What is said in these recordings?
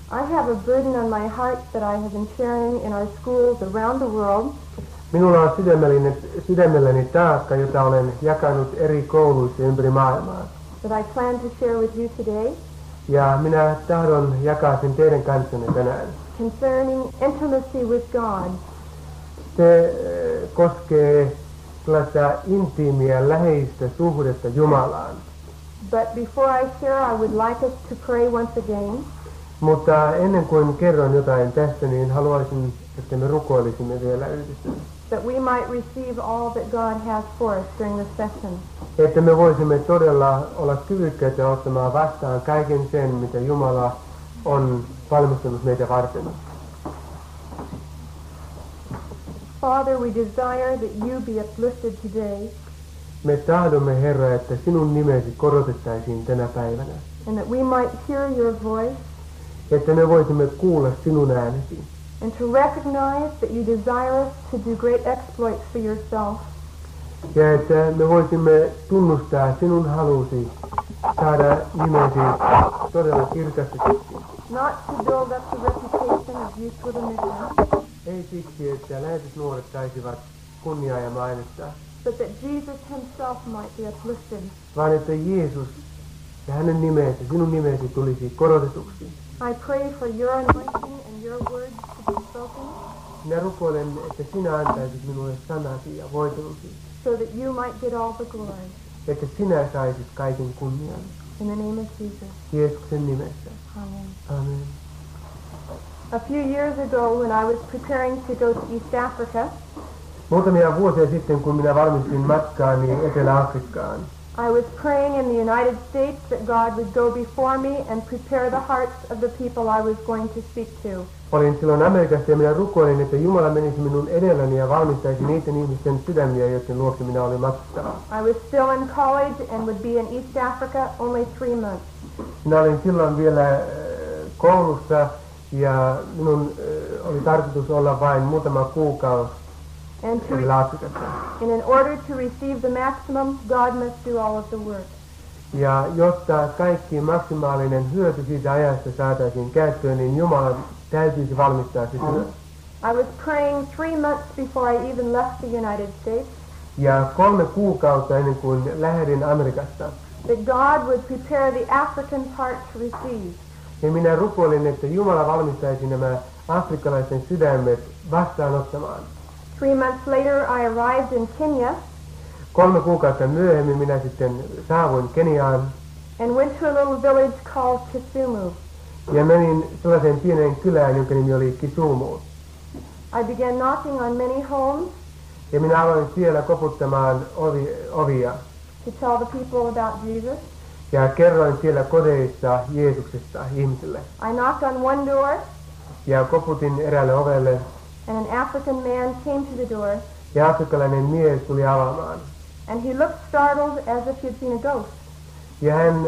I have a burden on my heart that I have been sharing in our schools around the world. Minulla on sydämelläni taakka, jota olen jakanut eri kouluissa ympäri maailmaa. That I plan to share with you today. Ja minä tahdon jakaa sen teidän kanssanne tänään. Concerning intimacy with God. Se koskee sellaista intiimiä, läheistä suhdetta Jumalaan. But before I share, I would like us to pray once again. Mutta ennen kuin kerron jotain tästä, niin haluaisin, että me rukoilisimme vielä yhdessä. That we might receive all that God has for us during the session. Että me voisimme todella olla kyvykkäitä ottamaan vastaan kaiken sen, mitä Jumala on valmistanut meitä varten. Father, we desire that you be uplifted today. Me tahdomme, Herra, että sinun nimesi korotettaisiin tänä päivänä. And that we might hear your voice. Että me voisimme kuulla sinun äänesi. And to recognize that you desire us to do great exploits for yourself. Ja että me voisimme tunnustaa sinun halusi saada nimesi todella kirkastetuksi. Not to build up the reputation of youth with a mission. Ei siksi, että lähetysnuoret saisivat kunniaa ja mainetta. But that Jesus himself might be uplifted. Vaan että Jeesus ja hänen nimensä, sinun nimesi tulisi korotetuksi. I pray for your anointing and your words to be spoken. Minä rukoilen, että sinä antaisit minulle sanasi ja voitelusi. So that you might get all the glory. Että sinä saisit kaiken kunnian. In the name of Jesus. Jeesuksen nimessä. Amen. Amen. A few years ago when I was preparing to go to East Africa, Muutamia vuosia sitten, kun minä valmistin matkaani Etelä-Afrikkaan, I was praying in the United States that God would go before me and prepare the hearts of the people I was going to speak to. olin silloin Amerikassa ja minä rukoilin, että Jumala menisi minun edelläni ja valmistaisi niiden ihmisten sydämiä, joiden luokse minä olin matkalla. I was still in college and would be in East Africa only 3 months. Minä olin silloin vielä koulussa ja minun oli tarkoitus olla vain muutama kuukausi And Etelä-Afrikassa. in order to receive the maximum, God must do all of the work. Ja jotta kaikki maksimaalinen hyöty siitä ajasta saataisiin käyttöön, niin Jumalan täytyisi valmistaa se työ. I was praying 3 months before I even left the United States Ja 3 kuukautta ennen kuin lähdin Amerikasta, that God would prepare the African's heart to receive. niin minä rukoilin, että Jumala valmistaisi nämä afrikkalaisten sydämet vastaanottamaan. 3 months later, I arrived in Kenya 3 kuukautta myöhemmin minä sitten saavuin Keniaan and went to a little village called Kisumu. ja menin sellaiseen pieneen kylään, jonka nimi oli Kisumu. I began knocking on many homes Ja minä aloin siellä koputtamaan ovia to tell the people about Jesus. ja kerroin siellä kodeissa Jeesuksesta ihmisille. I knocked on one door, Ja koputin eräälle ovelle and an African man came to the door, ja afrikkalainen mies tuli avaamaan. and he looked startled as if he had seen a ghost. Ja hän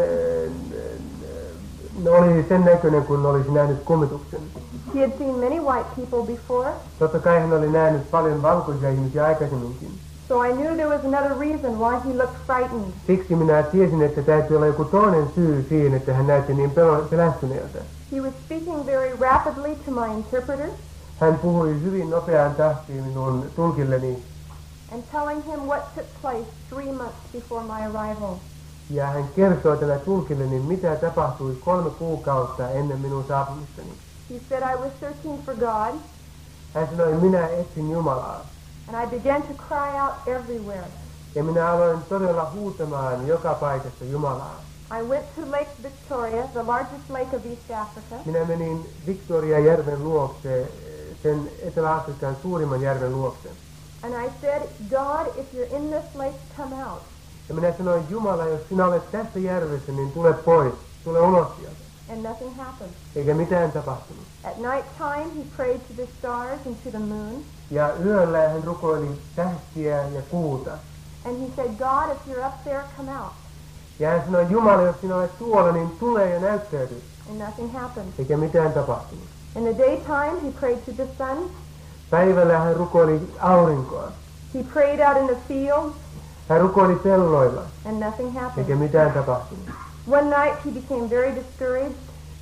oli sen näköinen, kun olisi nähnyt kummituksen. He had seen many white people before, Totta kai hän oli nähnyt paljon valkoisia ihmisiä aikaisemminkin. so I knew there was another reason why he looked frightened. Siksi minä tiesin, että täytyy olla joku toinen syy siihen, että hän näytti niin pelästyneeltä. He was speaking very rapidly to my interpreter Hän puhui hyvin nopeaan tahtiin minun tulkilleni and telling him what took place 3 months before my arrival. ja hän kertoi tällä tulkilleni, mitä tapahtui 3 kuukautta ennen minun saapumistani. He said I was searching for God, Hän sanoi, minä etsin Jumalaa. and I began to cry out everywhere. Ja minä aloin todella huutamaan joka paikassa Jumalaa. I went to Lake Victoria, the largest lake of East Africa, Minä menin Victoria-järven luokse, sen Etelä-Afrikan suurimman järven luokse. and I said, God, if you're in this lake, come out. Ja minä sanoin, Jumala, jos sinä olet tässä järvessä, niin tule pois, tule ulos sieltä. And nothing happened. Eikä mitään tapahtunut. At night time, he prayed to the stars and to the moon, Ja yöllä hän rukoili tähtiä ja kuuta. and he said, God, if you're up there, come out. Ja hän sanoi, Jumala, jos sinä olet tuolla, niin tule ja näyttäydy. And nothing happened. Eikä mitään tapahtunut. In the daytime, he prayed to the sun. Päivällä hän rukoili aurinkoa. He prayed out in the fields, Hän rukoili pelloilla. and nothing happened. Eikä mitään tapahtunut. One night, he became very discouraged,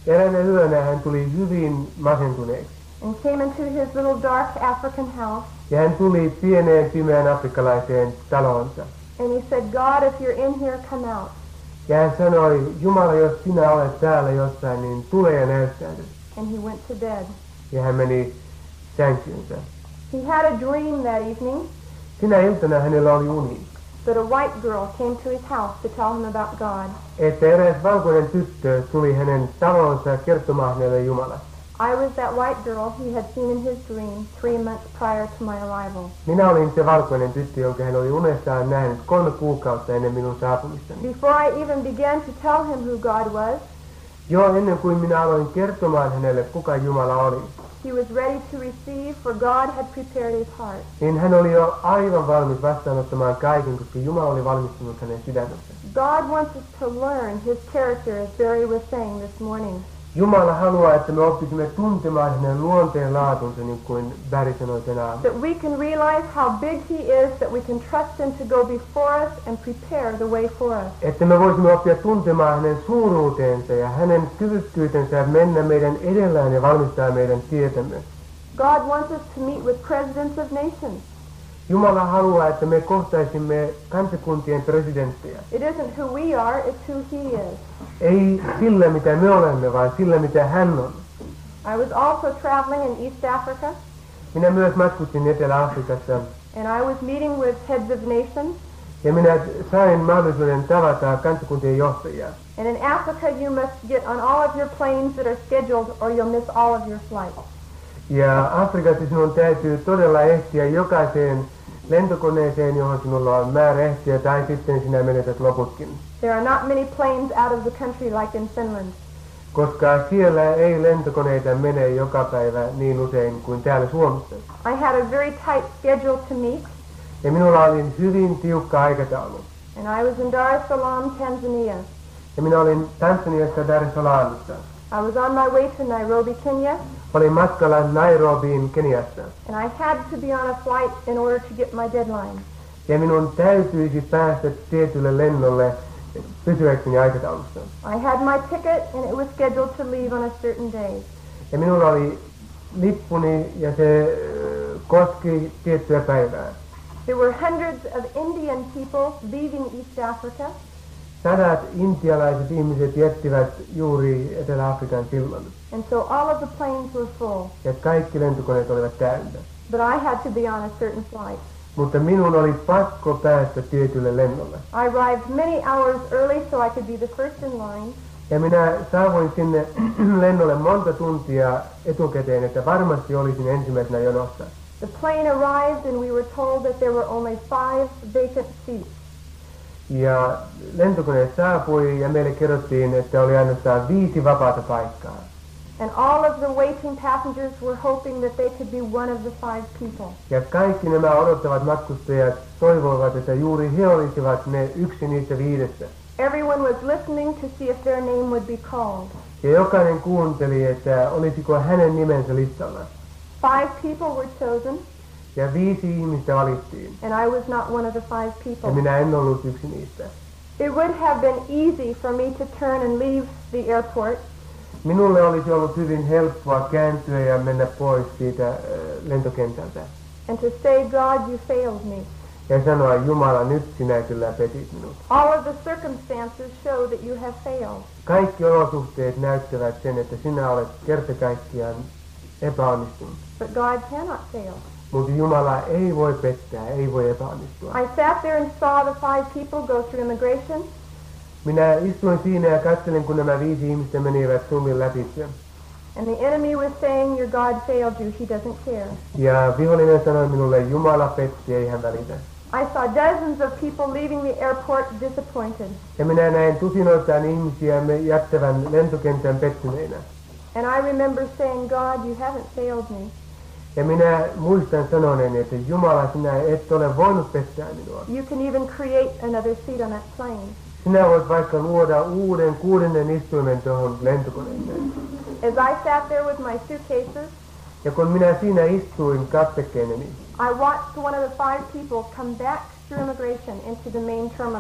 Eräänä yönä hän tuli hyvin masentuneeksi. and came into his little dark African house. Ja hän tuli pieneen pimeään afrikkalaiseen talonsa. And he said, God, if you're in here, come out. Ja hän sanoi, Jumala, jos sinä olet täällä jossain, niin tule ja näyttäydy. And he went to bed. Ja hän meni sänkyynsä. He had a dream that evening Sinä iltana hänellä oli uni, that a white girl came to his house to tell him about God. että eräs valkoinen tyttö tuli hänen talonsa kertomaan hänelle Jumalasta. I was that white girl he had seen in his dream 3 months prior to my arrival. Minä olin se valkoinen tyttö, jonka hän oli unessaan nähnyt 3 kuukautta ennen minun saapumistani. Before I even began to tell him who God was, Jo ennen kuin minä aloin kertomaan hänelle, kuka Jumala oli, he was ready to receive, for God had prepared his heart. niin hän oli jo aivan valmis vastaanottamaan kaiken, koska Jumala oli valmistunut hänen sydämensä. God wants us to learn his character, as Barry was saying this morning. Jumala haluaa, että me oppisimme tuntemaan hänen luonteen laatunsa, niin kuin Barry sanoi tänä aamuna. That we can realize how big he is, that we can trust him to go before us and prepare the way for us. Että me voisimme oppia tuntemaan hänen suuruutensa ja hänen kyvykkyytensä mennä meidän edellään ja valmistaa meidän tietämme. God wants us to meet with presidents of nations. Jumala haluaa, että me kohtaisimme kansakuntien presidenttejä. It isn't who we are, it's who he is. Ei sillä, mitä me olemme, vaan sillä, mitä hän on. I was also traveling in East Africa, Minä myös matkustin Etelä-Afrikassa and I was meeting with heads of nations. ja minä sain mahdollisuuden tavata kansakuntien johtajia. And in Africa, you must get on all of your planes that are scheduled, or you'll miss all of your flights. Ja Afrikassa sinun täytyy todella ehtiä jokaiseen lentokoneeseen, johon sinulla on määrä ehtiä, tai sitten sinä menetät loputkin. There are not many planes out of the country like in Finland. Koska siellä ei lentokoneita mene joka päivä niin usein kuin täällä Suomessa. I had a very tight schedule to meet, Ja minulla oli hyvin tiukka aikataulu. and I was in Dar es Salaam, Tanzania. Ja minä olin Tansaniassa Dar es Salaamissa. I was on my way to Nairobi, Kenya, Olin matkalla Nairobiin Keniassa. and I had to be on a flight in order to get my deadline. Ja minun täytyisi päästä tietylle lennolle pysyäkseni aikataulussa. I had my ticket, and it was scheduled to leave on a certain day. Ja minulla oli lippuni ja se koski tiettyä päivää. There were hundreds of Indian people leaving East Africa, Sadat intialaiset ihmiset jättivät juuri Etelä-Afrikan silloin. and so all of the planes were full. Ja kaikki lentokoneet olivat täynnä. But I had to be on a certain flight. Mutta minun oli pakko päästä tietylle lennolle. I arrived many hours early so I could be the first in line. Ja minä saavuin sinne lennolle monta tuntia etukäteen, että varmasti olisin ensimmäisenä jonossa. The plane arrived, and we were told that there were only 5 vacant seats. Ja lentokone saapui ja meille kerrottiin, että oli ainoastaan 5 vapaata paikkaa. And all of the waiting passengers were hoping that they could be one of the 5 people. Ja kaikki nämä odottavat matkustajat toivoivat, että juuri he olisivat ne yksi niistä 5. Everyone was listening to see if their name would be called. Ja jokainen kuunteli, että olisiko hänen nimensä listalla. 5 people were chosen, Ja 5 ihmistä valittiin. and I was not one of the 5 Ja people. minä en ollut yksi niistä. It would have been easy for me to turn and leave the airport, Minulle olisi ollut hyvin helppoa kääntyä ja mennä pois siitä lentokentältä. and to say, God, you failed me. Ja sanoa, Jumala, nyt sinä kyllä petit minut. All of the circumstances show that you have failed. Kaikki olosuhteet näyttävät sen, että sinä olet kerta kaikkiaan epäonnistunut. But God cannot fail. Mutta Jumala ei voi pettää, ei voi epäonnistua. I sat there and saw the 5 people go through immigration, Minä istuin siinä ja katselin, kun nämä 5 ihmistä menivät tullin läpi. and the enemy was saying, your God failed you, he doesn't care. Ja vihollinen sanoi minulle, Jumala petti, ei hän välitä. I saw dozens of people leaving the airport disappointed. Ja minä näin tusinoittain ihmisiä jättävän lentokentän pettyneinä. And I remember saying, God, you haven't failed me. Ja minä muistan sanoneen, että Jumala, sinä et ole voinut pettää minua. You can even create another seat on that plane. Sinä voit vaikka luoda uuden 6. istuimen tuohon lentokoneeseen. As I sat there with my suitcases, Ja kun minä siinä istuin kappekeineni, I watched one of the 5 people come back through immigration into the main terminal.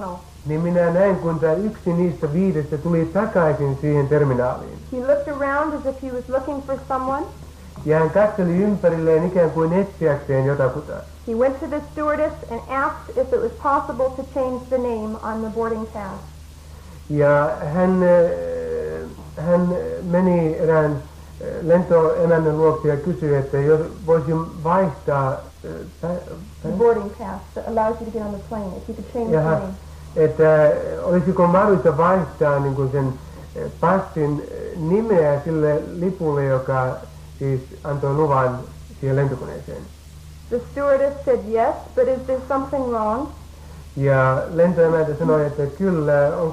niin minä näin, kun tämä yksi niistä 5 tuli takaisin siihen terminaaliin. He looked around as if he was looking for someone. Ja hän katseli ympärilleen ikään kuin etsiäkseen jotakuta. He went to the stewardess and asked if it was possible to change the name on the boarding pass. Ja hän meni erään lentoemännän luokse ja kysyi, että jos voisi vaihtaa The boarding pass that allows you to get on the plane. If you could change the name. Että olisiko mahdollista vaihtaa niin kuin sen passin nimeä sille lipulle, joka siis antoi luvan siihen lentokoneeseen. The stewardess said yes, but is there something wrong? Ja lentoemäntä sanoi, että kyllä,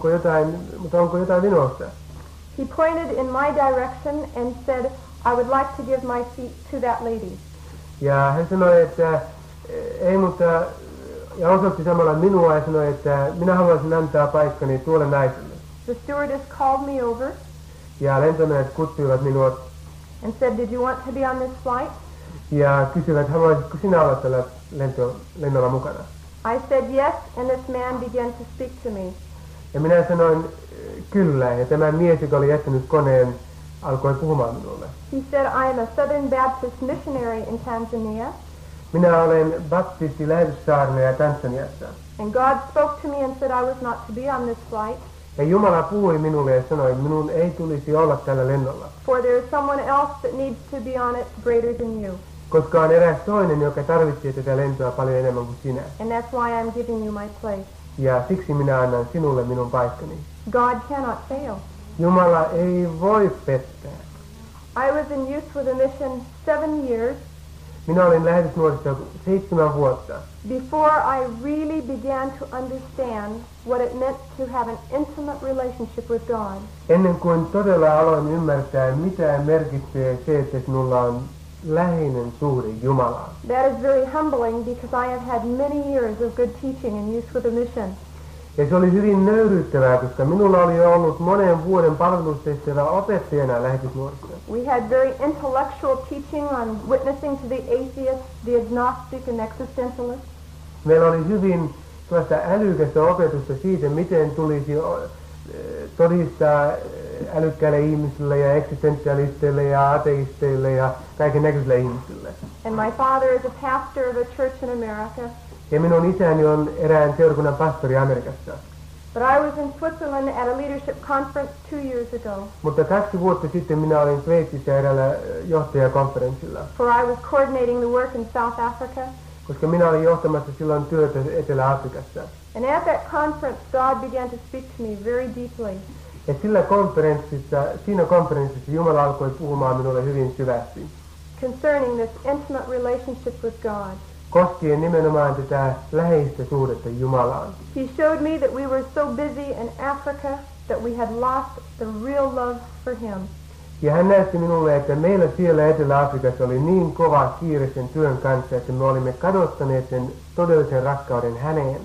mutta onko jotain vinossa? He pointed in my direction and said, I would like to give my seat to that lady. Ja hän sanoi, että ei, mutta ja osoitti samalla minua ja sanoi, että minä haluaisin antaa paikkani tuolle naiselle. The stewardess called me over Ja lentoemännät kutsuivat minua and said, did you want to be on this flight? ja kysyivät, haluaisitko sinä olla tällä lennolla mukana? I said yes, and this man began to speak to me. Ja minä sanoin kyllä, ja tämä mies, joka oli jättänyt koneen, alkoi puhumaan minulle. He said, I am a Southern Baptist missionary in Tanzania, Minä olen baptisti lähetyssaarnaaja Tansaniassa. and God spoke to me and said I was not to be on this flight, Ja Jumala puhui minulle ja sanoi, että minun ei tulisi olla tällä lennolla, for there is someone else that needs to be on it greater than you. koska on eräs toinen, joka tarvitsee tätä lentoa paljon enemmän kuin sinä. And that's why I'm giving you my place. Ja siksi minä annan sinulle minun paikkani. God cannot fail. Jumala ei voi pettää. I was in Youth with a Mission 7 years Minä olin lähetysnuorista 7 vuotta. before I really began to understand what it meant to have an intimate relationship with God. Ennen kuin todella aloin ymmärtää, mitä merkitsee se, että sinulla on läheinen suhde Jumalaan. That is very humbling because I have had many years of good teaching in Youth with a Mission. Ja se oli hyvin nöyryyttävää, koska minulla oli jo ollut monen vuoden palvelustehtävä opettajana lähetysnuorista. We had very intellectual teaching on witnessing to the atheist, the agnostic, and existentialist. Meillä oli hyvin sellaista älykästä opetusta siitä, miten tulisi todistaa älykkäille ihmisille ja eksistentialisteille ja ateisteille ja kaiken näköisille ihmisille. And my father is a pastor of a church in America. Ja minun isäni on erään seurakunnan pastori Amerikassa. But I was in Switzerland at a leadership conference 2 years ago, Mutta 2 vuotta sitten minä olin Sveitsissä eräällä johtajakonferenssilla, for I was coordinating the work in South Africa. koska minä olin johtamassa silloin työtä Etelä-Afrikassa. And at that conference, God began to speak to me very deeply. Ja siinä konferenssissa Jumala alkoi puhumaan minulle hyvin syvästi, Concerning this intimate relationship with God. koskien nimenomaan tätä läheistä suhdetta Jumalaan. He showed me that we were so busy in Africa that we had lost the real love for Him. Ja hän näytti minulle, että meillä siellä Etelä-Afrikassa oli niin kova kiire sen työn kanssa, että me olimme kadottaneet sen todellisen rakkauden häneen.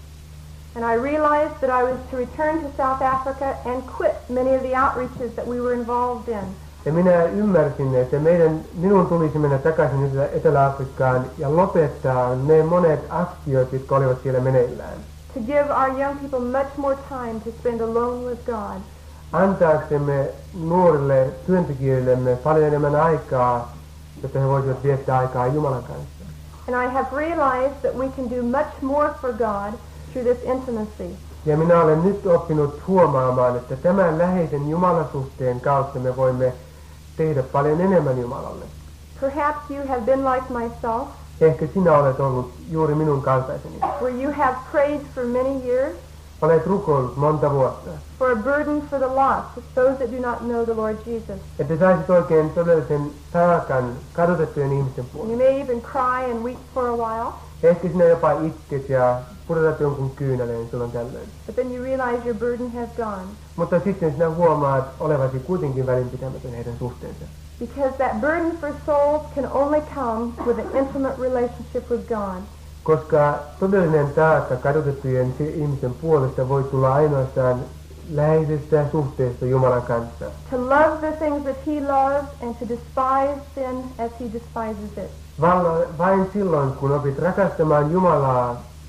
And I realized that I was to return to South Africa and quit many of the outreaches that we were involved in. Ja minä ymmärsin, että minun tulisi mennä takaisin Etelä-Afrikkaan ja lopettaa ne monet aktiot, jotka olivat siellä meneillään. To give our young people much more time to spend alone with God. Antaaksemme nuorille työntekijöillemme paljon enemmän aikaa, jotta he voisivat viettää aikaa Jumalan kanssa. And I have realized that we can do much more for God through this intimacy. Ja minä olen nyt oppinut huomaamaan, että tämän läheisen Jumalasuhteen kautta me voimme tehdä paljon enemmän Jumalalle. Perhaps you have been like myself, Ehkä sinä olet ollut juuri minun kaltaiseni. where you have prayed for many years Olet rukoillut monta vuotta, for a burden for the lost, those that do not know the Lord Jesus. että saisit oikein todellisen taakan kadotettujen ihmisten You puolesta. may even cry and weep for a while, Ehkä sinä jopa itket ja pudotat jonkun kyynäleen silloin tällöin. but then you realize your burden has gone. Mutta sitten sinä huomaat olevasi kuitenkin välinpitämätön heidän suhteensa. Because that burden for souls can only come with an intimate relationship with God. Koska todellinen taakka kadotettujen ihmisen puolesta voi tulla ainoastaan läheisestä suhteesta Jumalan kanssa. To love the things that He loves and to despise sin as He despises it. Vain silloin, kun opit rakastamaan Jumalaa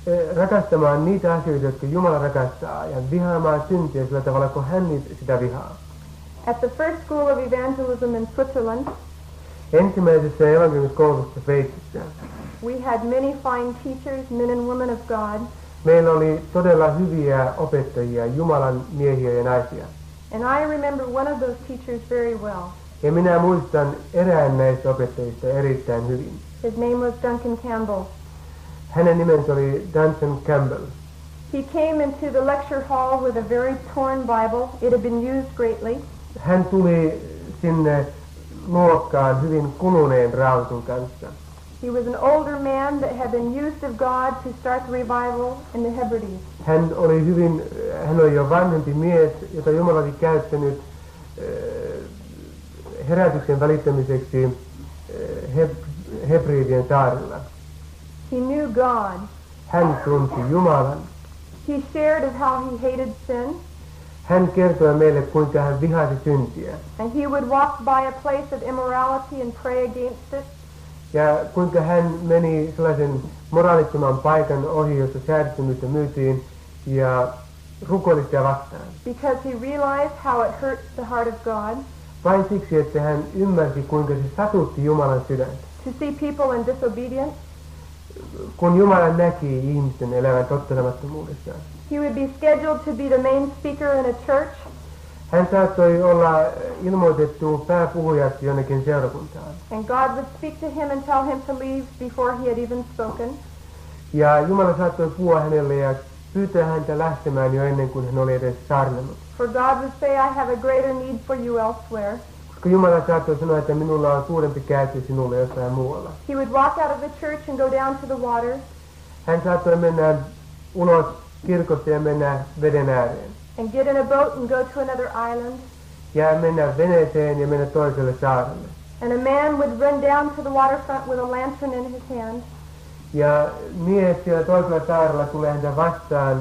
rakastamaan niitä asioita, jotka Jumala rakastaa, ja vihaamaan syntiä sillä tavalla, kun hän sitä vihaa. At the first school of evangelism in Switzerland, Ensimmäisessä evankeliumikoulussa Sveitsissä we had many fine teachers, men and women of God, meillä oli todella hyviä opettajia, Jumalan miehiä ja naisia. and I remember one of those teachers very well. Ja minä muistan erään näistä opettajista erittäin hyvin. His name was Duncan Campbell. Hänen nimensä oli Duncan Campbell. He came into the lecture hall with a very torn Bible. It had been used greatly. Hän tuli sinne luokkaan hyvin kuluneen raamatun kanssa. He was an older man that had been used of God to start the revival in the Hebrides. Hän oli jo vanhempi mies, jota Jumala oli käyttänyt herätyksen välittämiseksi Hebridien saarella. He knew God. Hän tunsi Jumalan. He shared of how he hated sin, Hän kertoi meille, kuinka hän vihasi syntiä. and he would walk by a place of immorality and pray against it. Ja kuinka hän meni sellaisen moraalittoman paikan ohi, jossa säädettömyyttä myytiin, ja rukoili sitä vastaan. Because he realized how it hurt the heart of God Vain siksi, että hän ymmärsi, kuinka se satutti Jumalan sydäntä. to see people in disobedience. Kun Jumala näki ihmisten elävän tottelemattomuudessa, He would be scheduled to be the main speaker in a church, hän saattoi olla ilmoitettu pääpuhujaksi jonnekin seurakuntaan. and God would speak to him and tell him to leave before he had even spoken. Ja Jumala saattoi puhua hänelle ja pyytää häntä lähtemään jo ennen kuin hän oli edes saarnannut. For God would say, I have a greater need for you elsewhere. Koska Jumala saattoi sanoa, että minulla on suurempi käyttö sinulle jossain muualla. He would walk out of the church and go down to the water, Hän saattoi mennä ulos kirkosta ja mennä veden ääreen. and get in a boat and go to another island. Ja mennä veneeseen ja mennä toiselle saarelle. And a man would run down to the waterfront with a lantern in his hand. Ja mies siellä toisella saarella tulee häntä vastaan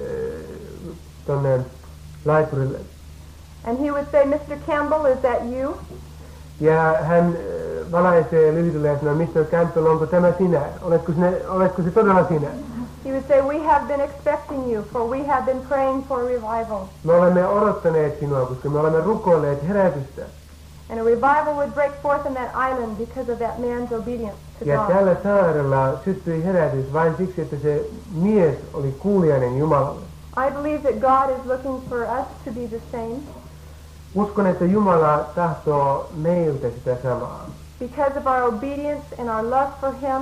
tonne laiturille. And he would say, Mr. Campbell, is that you? Ja hän valaisee lyhdyle ja sanoo, Mr. Campbell, onko tämä sinä? Oletko se todella sinä? He would say, we have been expecting you, for we have been praying for revival. Me olemme odottaneet sinua, koska me olemme rukoilleet herätystä. And a revival would break forth in that island because of that man's obedience to Ja God. tällä saarella syttyi herätys vain siksi, että se mies oli kuulijainen Jumalalle. I believe that God is looking for us to be the same Uskon, että Jumala tahtoo meiltä sitä samaa. because of our obedience and our love for Him.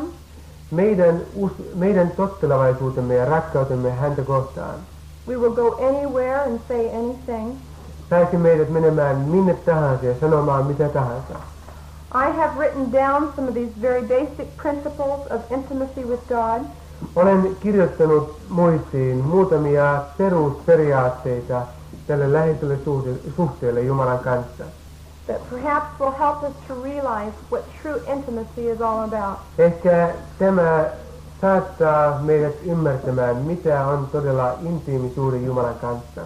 Meidän tottelevaisuutemme ja rakkautemme häntä kohtaan We will go anywhere and say anything. saisi meidät menemään minne tahansa ja sanomaan mitä tahansa. I have written down some of these very basic principles of intimacy with God. Olen kirjoittanut muistiin muutamia perusperiaatteita tälle läheiselle suhteelle Jumalan kanssa. That perhaps will help us to realize what true intimacy is all about. Ehkä tämä saattaa meidät ymmärtämään, mitä on todella intiimi suhde Jumalan kanssa.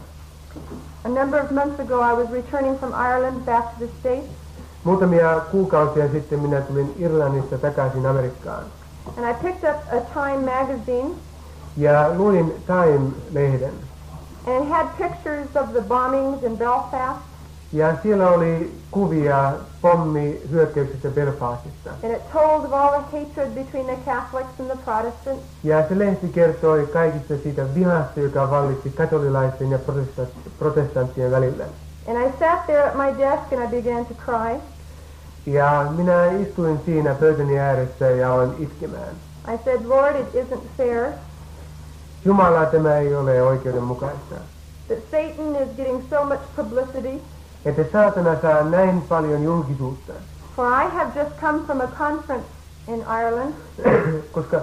A number of months ago I was returning from Ireland back to the States, Muutamia kuukausia sitten minä tulin Irlannista takaisin Amerikkaan. and I picked up a Time magazine, Ja luin Time-lehden. and it had pictures of the bombings in Belfast, Ja siellä oli kuvia pommihyökkäyksistä Belfastista. and it told of all the hatred between the Catholics and the Protestants. Ja se lehti kertoi kaikista siitä vihasta, joka vallitsi katolilaisten ja protestanttien välillä. And I sat there at my desk and I began to cry. Ja minä istuin siinä pöytäni ääressä ja aloin itkemään. I said, Lord, it isn't fair Jumala, tämä ei ole oikeudenmukaista. that Satan is getting so much publicity, Että saatana saa näin paljon julkisuutta. for I have just come from a conference in Ireland Koska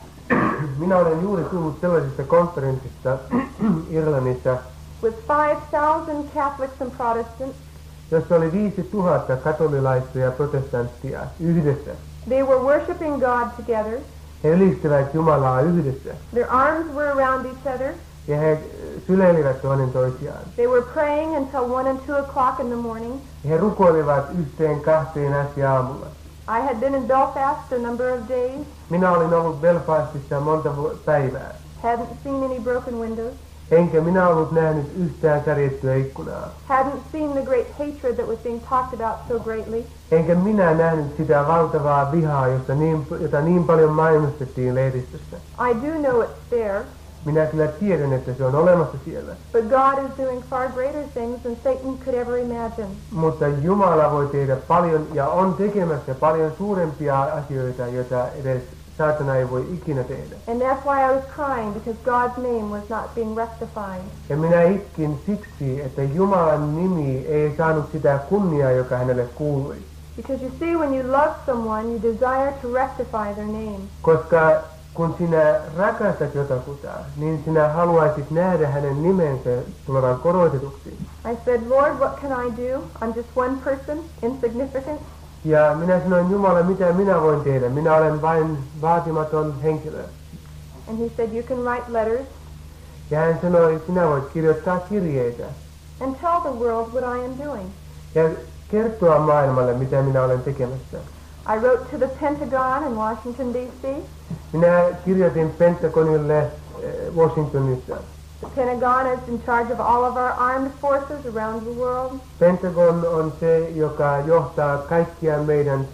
minä olen juuri tullut sellaisesta konferenssista Irlannissa, with 5,000 Catholics and Protestants. jossa oli 5000 katolilaista ja protestanttia yhdessä. They were worshiping God together. He ylistivät Jumalaa yhdessä. Their arms were around each other. Ja he syleilivät toinen toisiaan. They were praying until 1 and 2 o'clock in the morning. He rukoilivat 1-2 asti aamulla. I had been in Belfast a number of days, Minä olin ollut Belfastissa monta päivää. Hadn't seen any broken windows. Enkä minä ollut nähnyt yhtään särjettyä ikkunaa. Hadn't seen the great hatred that was being talked about so greatly. Enkä minä nähnyt sitä valtavaa vihaa, jota niin paljon mainostettiin lehdistössä. I do know it's there. Minä kyllä tiedän, että se on olemassa siellä. But God is doing far greater things than Satan could ever imagine. Mutta Jumala voi tehdä paljon ja on tekemässä paljon suurempia asioita, joita edes saatana ei voi ikinä tehdä. And that's why I was crying, because God's name was not being rectified. Ja minä itkin siksi, että Jumalan nimi ei saanut sitä kunniaa, joka hänelle kuului. Because you see, when you love someone, you desire to rectify their name. Koska kun sinä rakastat jotakuta, niin sinä haluaisit nähdä hänen nimensä tulevan korotetuksi. I said, Lord, what can I do? I'm just one person, insignificant. Ja minä sanoin, Jumala, mitä minä voin tehdä? Minä olen vain vaatimaton henkilö. And he said, you can write letters Ja hän sanoi, sinä voit kirjoittaa kirjeitä and tell the world what I am doing. ja kertoa maailmalle, mitä minä olen tekemässä. I wrote to the Pentagon in Washington, D.C. Minä kirjoitin Pentagonille Washingtonissa. The Pentagon is in charge of all of our armed forces around the world. Pentagon on se, joka johtaa kaikkia meidän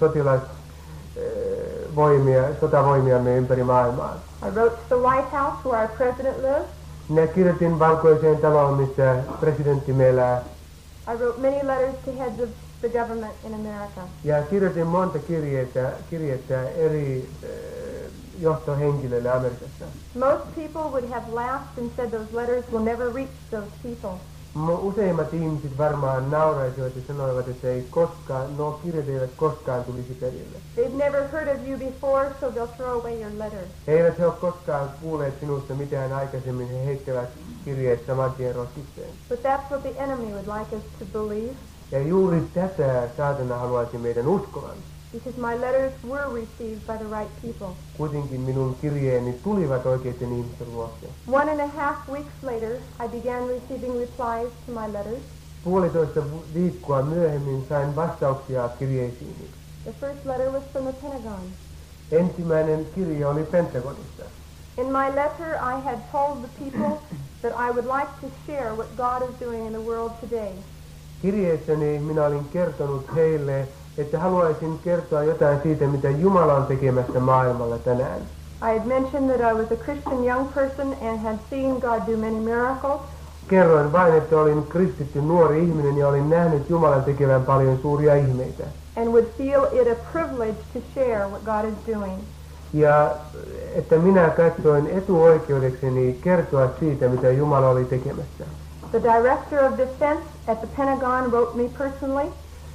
sotavoimiamme ympäri maailmaa. I wrote to the White House where our president lives. Minä kirjoitin Valkoiseen taloon, missä presidentti elää. I wrote many letters to heads of the government in America. Ja kirjoitin monta kirjettä eri johtohenkilöille Amerikassa. Most people would have laughed and said those letters will never reach those people. Useimmat ihmiset varmaan nauraisivat ja sanoivat, että nuo kirjat eivät koskaan tulisi perille. They've never heard of you before, so they'll throw away your letter. Eivät he ole koskaan kuulleet sinusta mitään aikaisemmin, he heittävät kirjeet saman tien roskikseen. But that's what the enemy would like us to believe, Ja juuri tätä saatana haluaisi meidän uskovan. because my letters were received by the right people. Kuitenkin minun kirjeeni tulivat oikeiden ihmisten luokse. 1.5 weeks later, I began receiving replies to my letters. 1,5 viikkoa myöhemmin sain vastauksia kirjeisiini. The first letter was from the Pentagon. Ensimmäinen kirje oli Pentagonista. In my letter, I had told the people that I would like to share what God is doing in the world today. Kirjeessäni minä olin kertonut heille, että haluaisin kertoa jotain siitä, mitä Jumala on tekemässä maailmalla tänään. I had mentioned that I was a Christian young person and had seen God do many miracles. Kerroin vain, että olin kristitty nuori ihminen ja olin nähnyt Jumalan tekevän paljon suuria ihmeitä. And would feel it a privilege to share what God is doing. Ja että minä katsoin etuoikeudekseni kertoa siitä, mitä Jumala oli tekemässä. The director of defense at the Pentagon wrote me personally.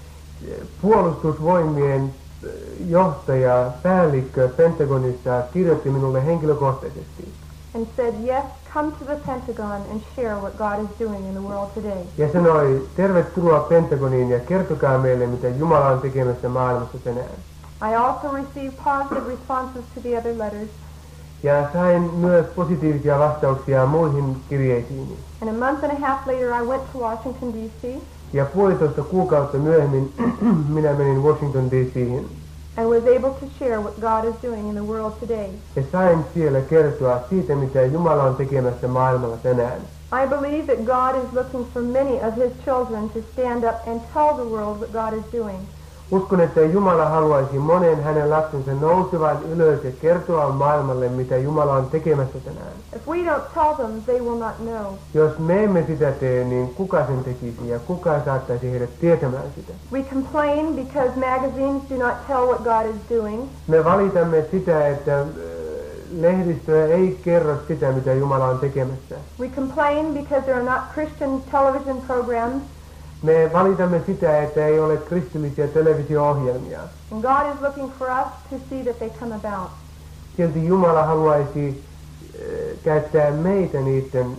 Puolustusvoimien johtaja, päällikkö Pentagonissa kirjoitti minulle henkilökohtaisesti. And said, yes, come to the Pentagon and share what God is doing in the world today. Ja sanoi, tervetuloa Pentagoniin ja kertokaa meille, mitä Jumala on tekemässä maailmassa tänään. I also received positive responses to the other letters. Ja sain myös positiivisia vastauksia muihin kirjeisiini. And a month and a half later, I went to Washington, D.C. Ja 1,5 kuukautta myöhemmin minä menin Washington D.C.:hin. and was able to share what God is doing in the world today. Ja sain siellä kertoa siitä, mitä Jumala on tekemässä maailmalla tänään. I believe that God is looking for many of His children to stand up and tell the world what God is doing. Uskon, että Jumala haluaisi monen hänen lapsensa nousevan ylös ja kertoa maailmalle, mitä Jumala on tekemässä tänään. If we don't tell them, they will not know. Jos me emme sitä tee, niin kuka sen tekisi ja kuka saattaisi heidät tietämään sitä? We complain because magazines do not tell what God is doing. Me valitamme sitä, että lehdistö ei kerro sitä, mitä Jumala on tekemässä. We complain because there are not Christian television programs. Me valitamme sitä, että ei ole kristillisiä televisio-ohjelmia. And God is looking for us to see that they come about. Silti Jumala haluaisi käyttää meitä niiden,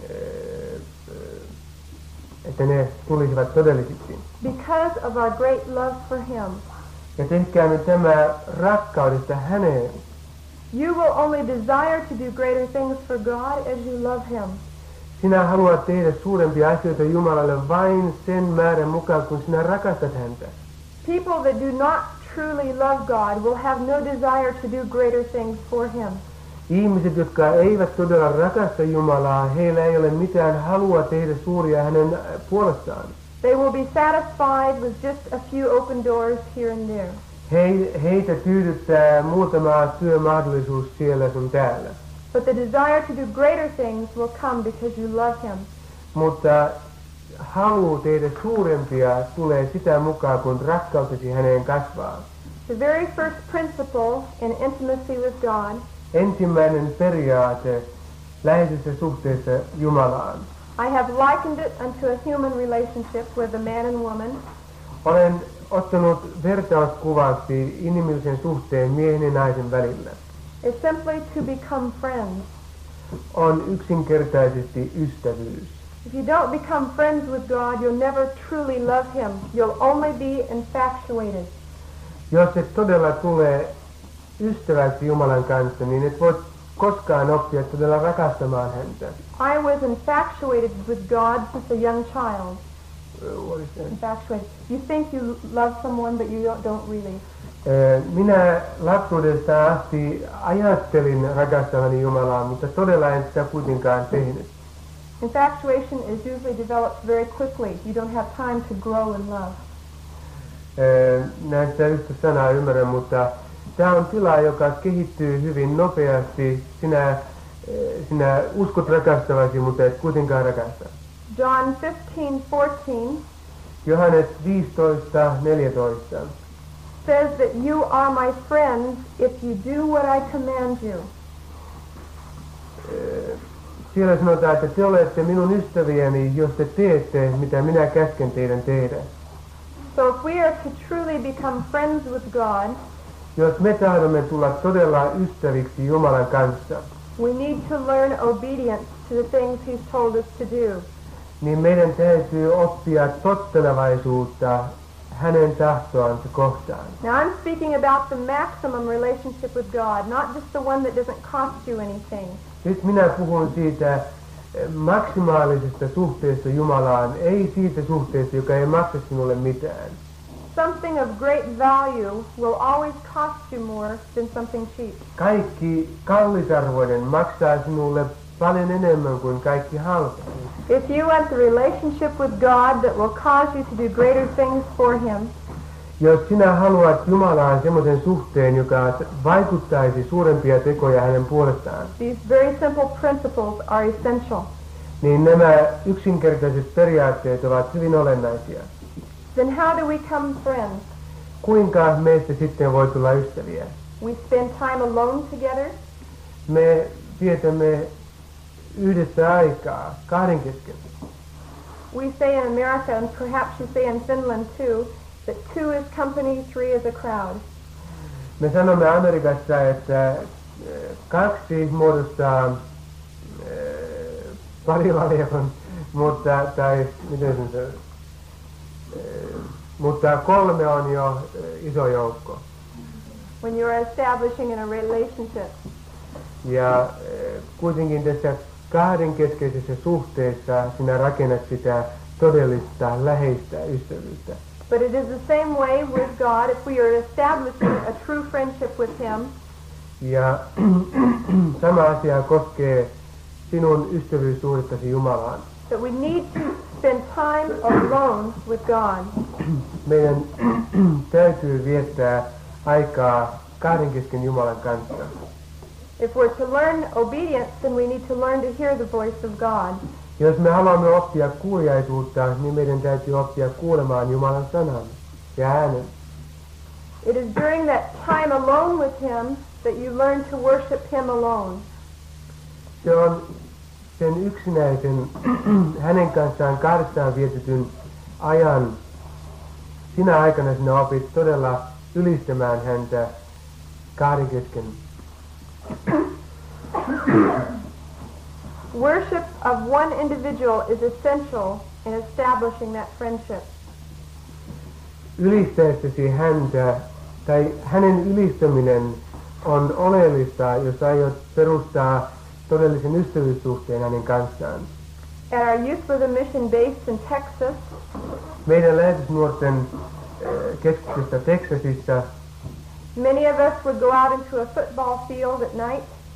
että ne tulisivat todellisiksi. Because of our great love for Him. Ja tehkäämme tämä rakkaudesta häneen. You will only desire to do greater things for God as you love Him. Sinä haluat tehdä suurempia asioita Jumalalle vain sen määrän mukaan, kun sinä rakastat häntä. People that do not truly love God will have no desire to do greater things for Him. Ihmiset, jotka eivät todella rakasta Jumalaa, heillä ei ole mitään halua tehdä suuria hänen puolestaan. They will be satisfied with just a few open doors here and there. Heitä tyydyttää muutama työmahdollisuus siellä sun täällä. But the desire to do greater things will come because you love him. Mutta halu tehdä suurempia tulee sitä mukaan, kun rakkautesi häneen kasvaa. The very first principle in intimacy with God Ensimmäinen periaate läheisessä suhteessa Jumalaan. I have likened it unto a human relationship with a man and woman. Olen ottanut vertauskuvaksi inhimillisen suhteen miehen ja naisen välillä. It's simply to become friends. On yksinkertaisesti ystävyys. If you don't become friends with God, you'll never truly love him. You'll only be infatuated. Jos et todella tule ystäväksi Jumalan kanssa, niin et voi koskaan oppia todella rakastamaan häntä. I was infatuated with God since a young child. What is that? Infatuated. You think you love someone, but you don't really. Minä lapsuudesta asti ajattelin rakastavani Jumalaa, mutta todella en sitä kuitenkaan tehnyt. Infatuation is usually developed very quickly. You don't have time to grow in love. Näistä yhtä sanaa ymmärrän, mutta tämä on tila, joka kehittyy hyvin nopeasti. Sinä uskot rakastavasi, mutta et kuitenkaan rakasta. John 15:14 Johannes 15:14 says that you are my friends if you do what I command you. Siellä sanotaan, että te olette minun ystäviäni, jos te teette, mitä minä käsken teidän tehdä. So if we are to truly become friends with God, Jos me tahdomme tulla todella ystäviksi Jumalan kanssa, we need to learn obedience to the things he's told us to do. niin meidän täytyy oppia tottelevaisuutta hänen tahtoansa kohtaan. Now I'm speaking about the maximum relationship with God, not just the one that doesn't cost you anything. Nyt minä puhun siitä maksimaalisesta suhteesta Jumalaan, ei siitä suhteesta, joka ei maksa sinulle mitään. Something of great value will always cost you more than something cheap. Kaikki kallisarvoinen maksaa sinulle paljon enemmän kuin kaikki halpa. If you want the relationship with God that will cause you to do greater things for him, Jos sinä haluat Jumalaan semmoisen suhteen, joka vaikuttaisi suurempia tekoja hänen puolestaan, these very simple principles are essential. niin nämä yksinkertaiset periaatteet ovat hyvin olennaisia. Then how do we come friends? Kuinka meistä sitten voi tulla ystäviä? We spend time alone together. Me vietämme yhdessä aikaa, kahden kesken. We say in America, and perhaps you say in Finland too, that two is company, three is a crowd. Me sanomme Amerikassa, että kaksi muodostaa parivaljakon, mutta kolme on jo iso joukko. When you're establishing in a relationship. Ja kuitenkin tässä kahden keskeisessä suhteessa sinä rakennat sitä todellista läheistä ystävyyttä. But it is the same way with God. If we are establishing a true friendship with him, ja sama asia koskee sinun ystävyyssuhdettasi Jumalaan. that we need to spend time alone with God. Meidän täytyy viettää aikaa kahden kesken Jumalan kanssa. If we're to learn obedience, then we need to learn to hear the voice of God. Jos me haluamme oppia kuuliaisuutta, niin meidän täytyy oppia kuulemaan Jumalan sanan ja äänen. It is during that time alone with him that you learn to worship him alone. Se on sen yksinäisen, hänen kanssaan kahdestaan vietetyn ajan, sinä aikana sinä opit todella ylistämään häntä kahden kesken. Worship of one individual is essential in establishing that friendship. Ylistäessäsi häntä, tai hänen ylistäminen on oleellista, jos aiot perustaa todellisen ystävyyssuhteen hänen kanssaan. At our Youth with a Mission base in Texas, Meidän lähetysnuorten keskuksesta Teksasissa many of us would go out into a football field at night.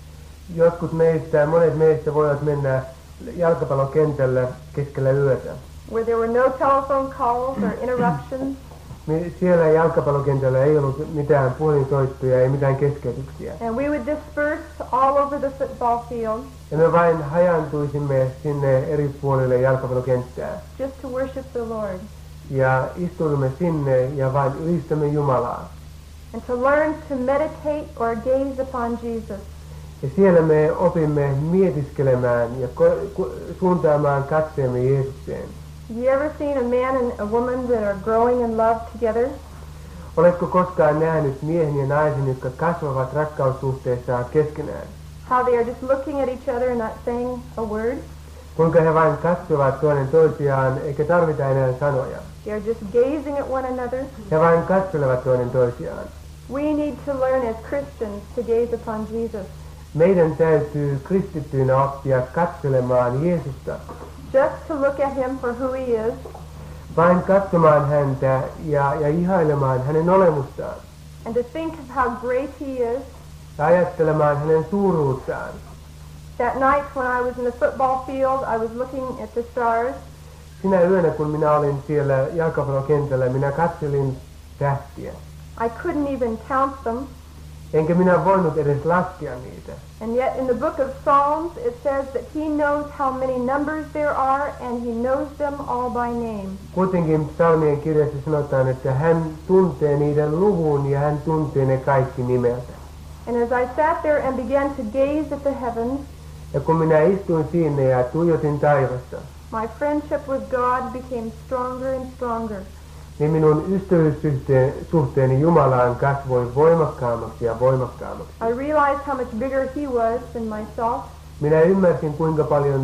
monet meistä voivat mennä jalkapallokentällä keskellä yötä. where there were no telephone calls or interruptions. Siellä jalkapallokentällä ei ollut mitään puhelinsoittoja, ei mitään keskeytyksiä. And we would disperse all over the football field Ja me vain hajantuisimme sinne eri puolille jalkapallokenttää. just to worship the Lord Ja istuimme sinne ja vain ylistämme Jumalaa. and to learn to meditate or gaze upon Jesus. Ja siellä me opimme mietiskelemään ja suuntaamaan katseemme Jeesukseen. Have you ever seen a man and a woman that are growing in love together? Oletko koskaan nähnyt miehen ja naisen, jotka kasvavat rakkaussuhteessaan keskenään? How they are just looking at each other and not saying a word? Kuinka he vain katsovat toinen toisiaan, eikä tarvita enää sanoja. They are just gazing at one another. He vain katselevat toinen toisiaan. We need to learn as Christians to gaze upon Jesus. Meidän täytyy kristittyinä oppia katselemaan Jeesusta. Just to look at him for who he is. Vain katsomaan häntä ja ihailemaan hänen olemustaan. And to think of how great he is. Ja ajattelemaan hänen suuruuttaan. That night when I was in the football field, I was looking at the stars. Sinä yönä, kun minä olin siellä jalkapallokentällä, minä katselin tähtiä. I couldn't even count them. Enkä minä voinut edes laskea niitä. And yet in the book of Psalms it says that he knows how many numbers there are and he knows them all by name. Kuitenkin psalmien kirjassa sanotaan, että hän tuntee niiden luvun ja hän tuntee ne kaikki nimeltä. And as I sat there and began to gaze at the heavens, Ja kun minä istuin siinä ja tuijotin taivasta, my friendship with God became stronger and stronger. niin minun ystävyyssuhteeni Jumalaan kasvoi voimakkaammaksi ja voimakkaammaksi. I realized how much bigger he was than myself. Minä ymmärsin, kuinka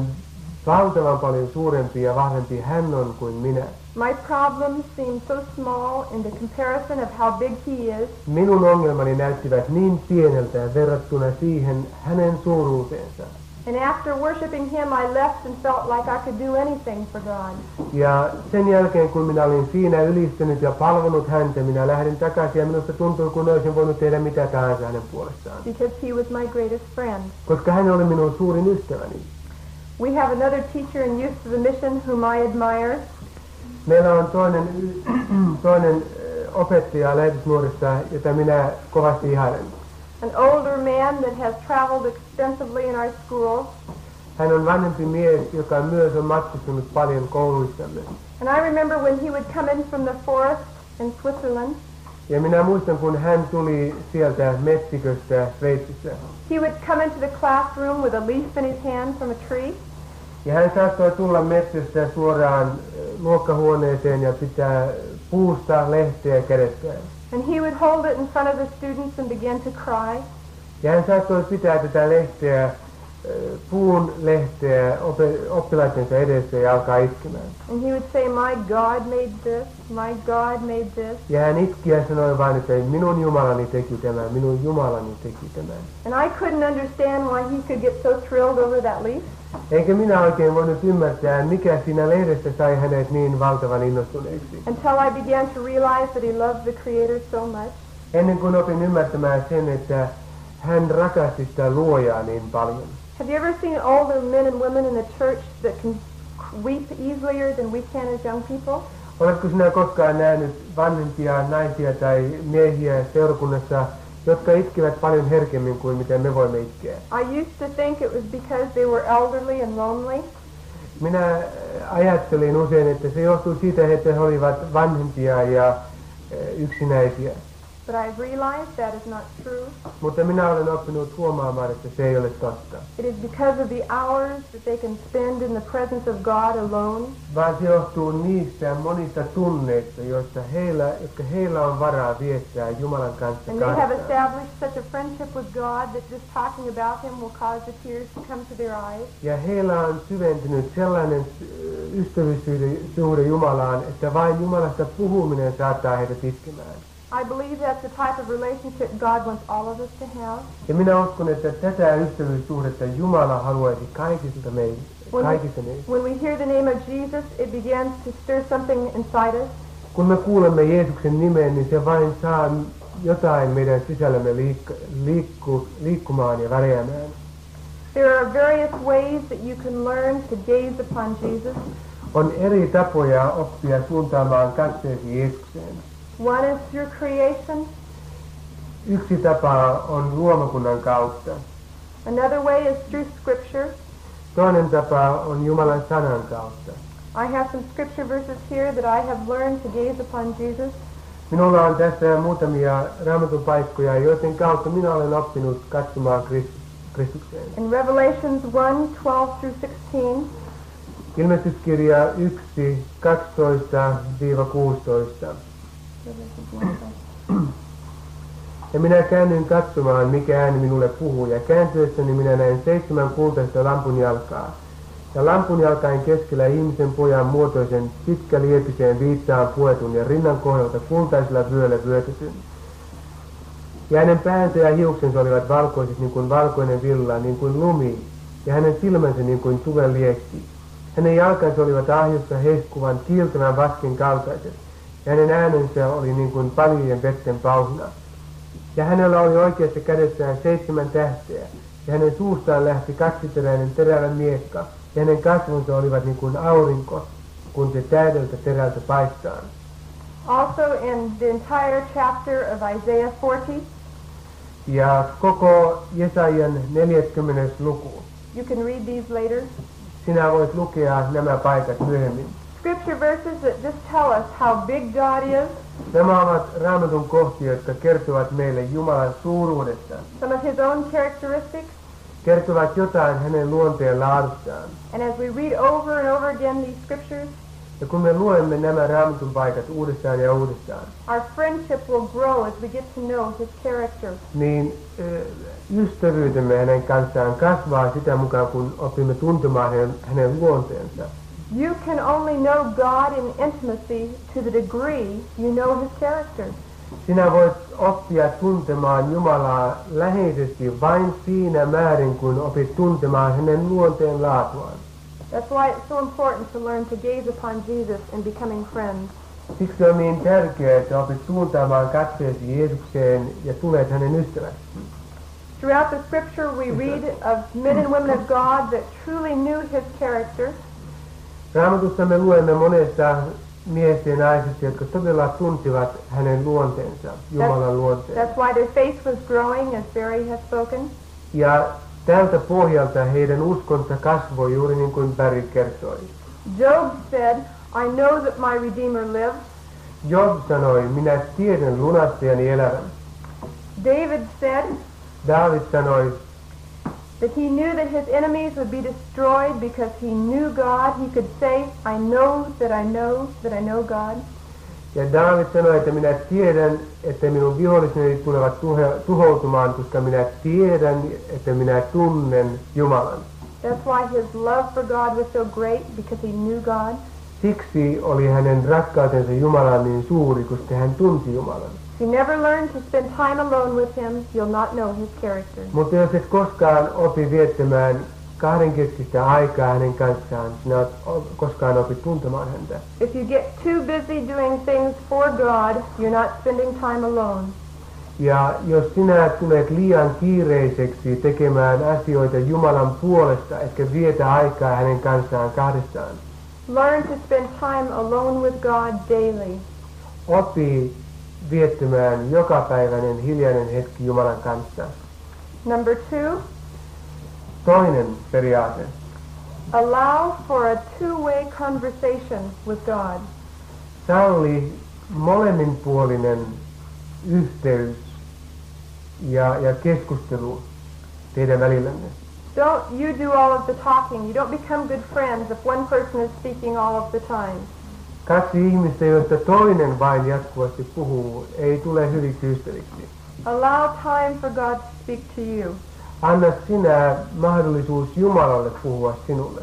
valtavan paljon suurempi ja vahvempi hän on kuin minä. My problems seemed so small in the comparison of how big he is. Minun ongelmani näyttivät niin pieneltä verrattuna siihen hänen suuruuteensa. And after worshiping him, I left and felt like I could do anything for God. Ja sen jälkeen, kun minä olin siinä ylistynyt ja palvonut häntä, minä lähdin takaisin ja minusta tuntui, kun olisin voinut tehdä mitä tahansa hänen puolestaan. Because he was my greatest friend. Koska hän oli minun suurin ystäväni. We have another teacher in Youth to the Mission whom I admire. Meillä on toinen opettaja lähetysnuorista, jota minä kovasti ihailen. An older man that has traveled extensively in our schools. Hän on vanhempi mies, joka myös on matkustunut paljon kouluissamme. And I remember when he would come in from the forest in Switzerland. Ja minä muistan, kun hän tuli sieltä metsiköstä Sveitsissä. He would come into the classroom with a leaf in his hand from a tree. Ja hän saattoi tulla metsästä suoraan luokkahuoneeseen ja pitää puusta lehteä kädessään. And he would hold it in front of the students and begin to cry. Ja hän saattoi pitää tätä lehteä, puun lehteä oppilaittensa edessä ja alkaa itkemään. And he would say, my God made this, my God made this. Ja hän itki ja sanoi vain, että minun Jumalani teki tämän, minun Jumalani teki tämän. And I couldn't understand why he could get so thrilled over that leaf. Eikä minä oikein voinut ymmärtää, mikä siinä lehdessä sai hänet niin valtavan innostuneeksi. Until I began to realize that he loved the Creator so much. Ennen kuin opin ymmärtämään sen, että hän rakasti sitä luojaa niin paljon. Have you ever seen older men and women in the church that can weep easier than we can as young people? Oletko sinä koskaan nähnyt vanhempia naisia tai miehiä seurakunnassa, jotka itkevät paljon herkemmin kuin mitä me voimme itkeä? I used to think it was because they were elderly and lonely. Minä ajattelin usein, että se johtui siitä, että he olivat vanhempia ja yksinäisiä. But I've realized that is not true. Mutta minä olen oppinut huomaamaan, että se ei ole totta. It is because of the hours that they can spend in the presence of God alone. Vaan se johtuu niistä monista tunneista, jotka heillä on varaa viettää Jumalan kanssa And they have kahdestaan. established such a friendship with God that just talking about him will cause the tears to come to their eyes. Ja heillä on syventynyt sellainen ystävyyssuhde Jumalaan, että vain Jumalasta puhuminen saattaa heidät itkemään. I believe that's the type of relationship God wants all of us to have. Ja minä uskon, että tätä ystävyyssuhdetta Jumala haluaisi kaikista meistä. When we hear the name of Jesus, it begins to stir something inside us. Kun me kuulemme Jeesuksen nimen, niin se vain saa jotain meidän sisällämme liikkumaan ja väreämään. There are various ways that you can learn to gaze upon Jesus. On eri tapoja oppia suuntaamaan katseesi Jeesukseen. One is through creation. Yksi tapa on luomakunnan kautta. Another way is through Scripture. Toinen tapa on Jumalan sanan kautta. I have some Scripture verses here that I have learned to gaze upon Jesus. Minulla on tässä muutamia Raamatun paikkoja, joiden kautta minä olen oppinut katsomaan Kristukseen. In Revelations 1:12-16, Ilmestyskirja 1, 12-16. Ja minä käännyin katsomaan, mikä ääni minulle puhuu, ja kääntyessäni minä näin 7 kultaista lampunjalkaa. Ja lampunjalkain keskellä ihmisen pojan muotoisen pitkäliepisen viittaan puetun ja rinnan kohdalta kultaisella vyöllä vyötetyn. Ja hänen päänsä ja hiuksensa olivat valkoiset niin kuin valkoinen villa, niin kuin lumi, ja hänen silmänsä niin kuin tuven liekki. Hänen jalkansa olivat ahjossa hehkuvan, kiiltävän vasken kaltaiset, ja hänen äänensä oli niin kuin paljojen vetten pauhina. Ja hänellä oli oikeassa kädessään 7 tähteä, ja hänen suustaan lähti kaksiteräinen terävä miekka, ja hänen kasvonsa olivat niin kuin aurinko, kun se täydeltä terältä paistaa. also in the entire chapter of Isaiah 40, Ja koko Jesajan 40. luku. you can read these later. Sinä voit lukea nämä paikat myöhemmin. Scripture verses that just tell us how big God is, Nämä ovat Raamatun kohtia, jotka kertovat meille Jumalan suuruudesta. some of his own characteristics, Kertovat jotain hänen luonteen laadustaan. and as we read over and over again these scriptures, Ja kun me luemme nämä Raamatun paikat uudestaan ja uudestaan, our friendship will grow as we get to know his character. niin ystävyytemme hänen kanssaan kasvaa sitä mukaan, kun opimme tuntemaan hänen luonteensa. You can only know God in intimacy to the degree you know his character. Sinä voit oppia tuntemaan Jumalaa läheisesti vain siinä määrin, kun opit tuntemaan hänen luonteen laatuaan. That's why it's so important to learn to gaze upon Jesus in becoming friends. Siksi on niin tärkeää, että opit suuntaamaan katseesi Jeesukseen ja tulet hänen ystäväksi. Throughout the scripture we read of men and women of God that truly knew his character, Raamatussa me luemme monesta miehestä ja naisesta, jotka todella tunsivat hänen luonteensa, Jumalan luonteen. that's why their faith was growing, as Barry has spoken. Ja tältä pohjalta heidän uskonsa kasvoi juuri niin kuin Barry kertoi. Job said, I know that my Redeemer lives. Job sanoi, minä tiedän lunastajani elävän. David said David sanoi, that he knew that his enemies would be destroyed because he knew God. He could say, I know that I know that I know God. ja David sanoi, että minä tiedän, että minun viholliseni tulevat tuhoutumaan, koska minä tiedän, että minä tunnen Jumalan. That's why his love for God was so great, because he knew God. Siksi oli hänen rakkautensa Jumalaan niin suuri, koska hän tunsi Jumalan. If you never learn to spend time alone with him, you'll not know his character. Mutta jos et koskaan opi viettämään kahdenkeskistä aikaa hänen kanssaan, sinä et koskaan opi tuntemaan häntä. If you get too busy doing things for God, you're not spending time alone. Ja jos sinä tulet liian kiireiseksi tekemään asioita Jumalan puolesta, etkä vietä aikaa hänen kanssaan kahdestaan, Learn to spend time alone with God daily. opi viettämään jokapäiväinen hiljainen hetki Jumalan kanssa. Number 2, Toinen periaate. allow for a two-way conversation with God. Salli molemminpuolinen yhteys ja keskustelu teidän välillänne. Don't you do all of the talking. You don't become good friends if one person is speaking all of the time. 2 ihmistä, joista toinen vain jatkuvasti puhuu, ei tule hyviksi ystäviksi. Allow time for God to speak to you. Anna sinä mahdollisuus Jumalalle puhua sinulle.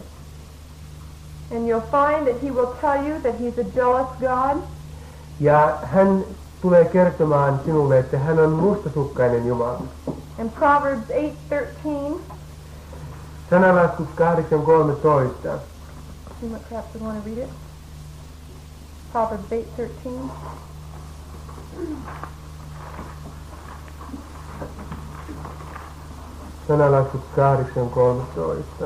And you'll find that he will tell you that he's a jealous God, Ja hän tulee kertomaan sinulle, että hän on mustasukkainen Jumala. in Proverbs 8:13. Sananlaskut 8:13. See what perhaps we want to read it. Proverbs 8:13. Sanalaskut 8.13.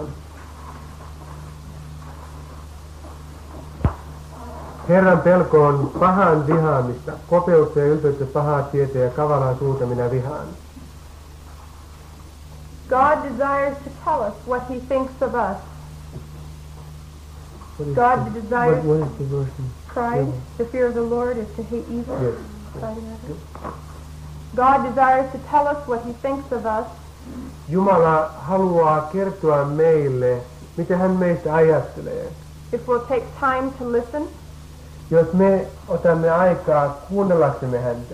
Herran pelko on pahan vihaamista, kopeutta ja ylpeyttä, pahaa tietä ja kavalaa suuta minä vihaan. God desires to tell us what he thinks of us. God desires what is the verse? pride. The fear of the Lord is to hate evil. Yes. Pride in others. God desires to tell us what he thinks of us. Jumala haluaa kertoa meille, mitä hän meistä ajattelee. If we'll take time to listen, Jos me otamme aikaa kuunnellaksemme häntä,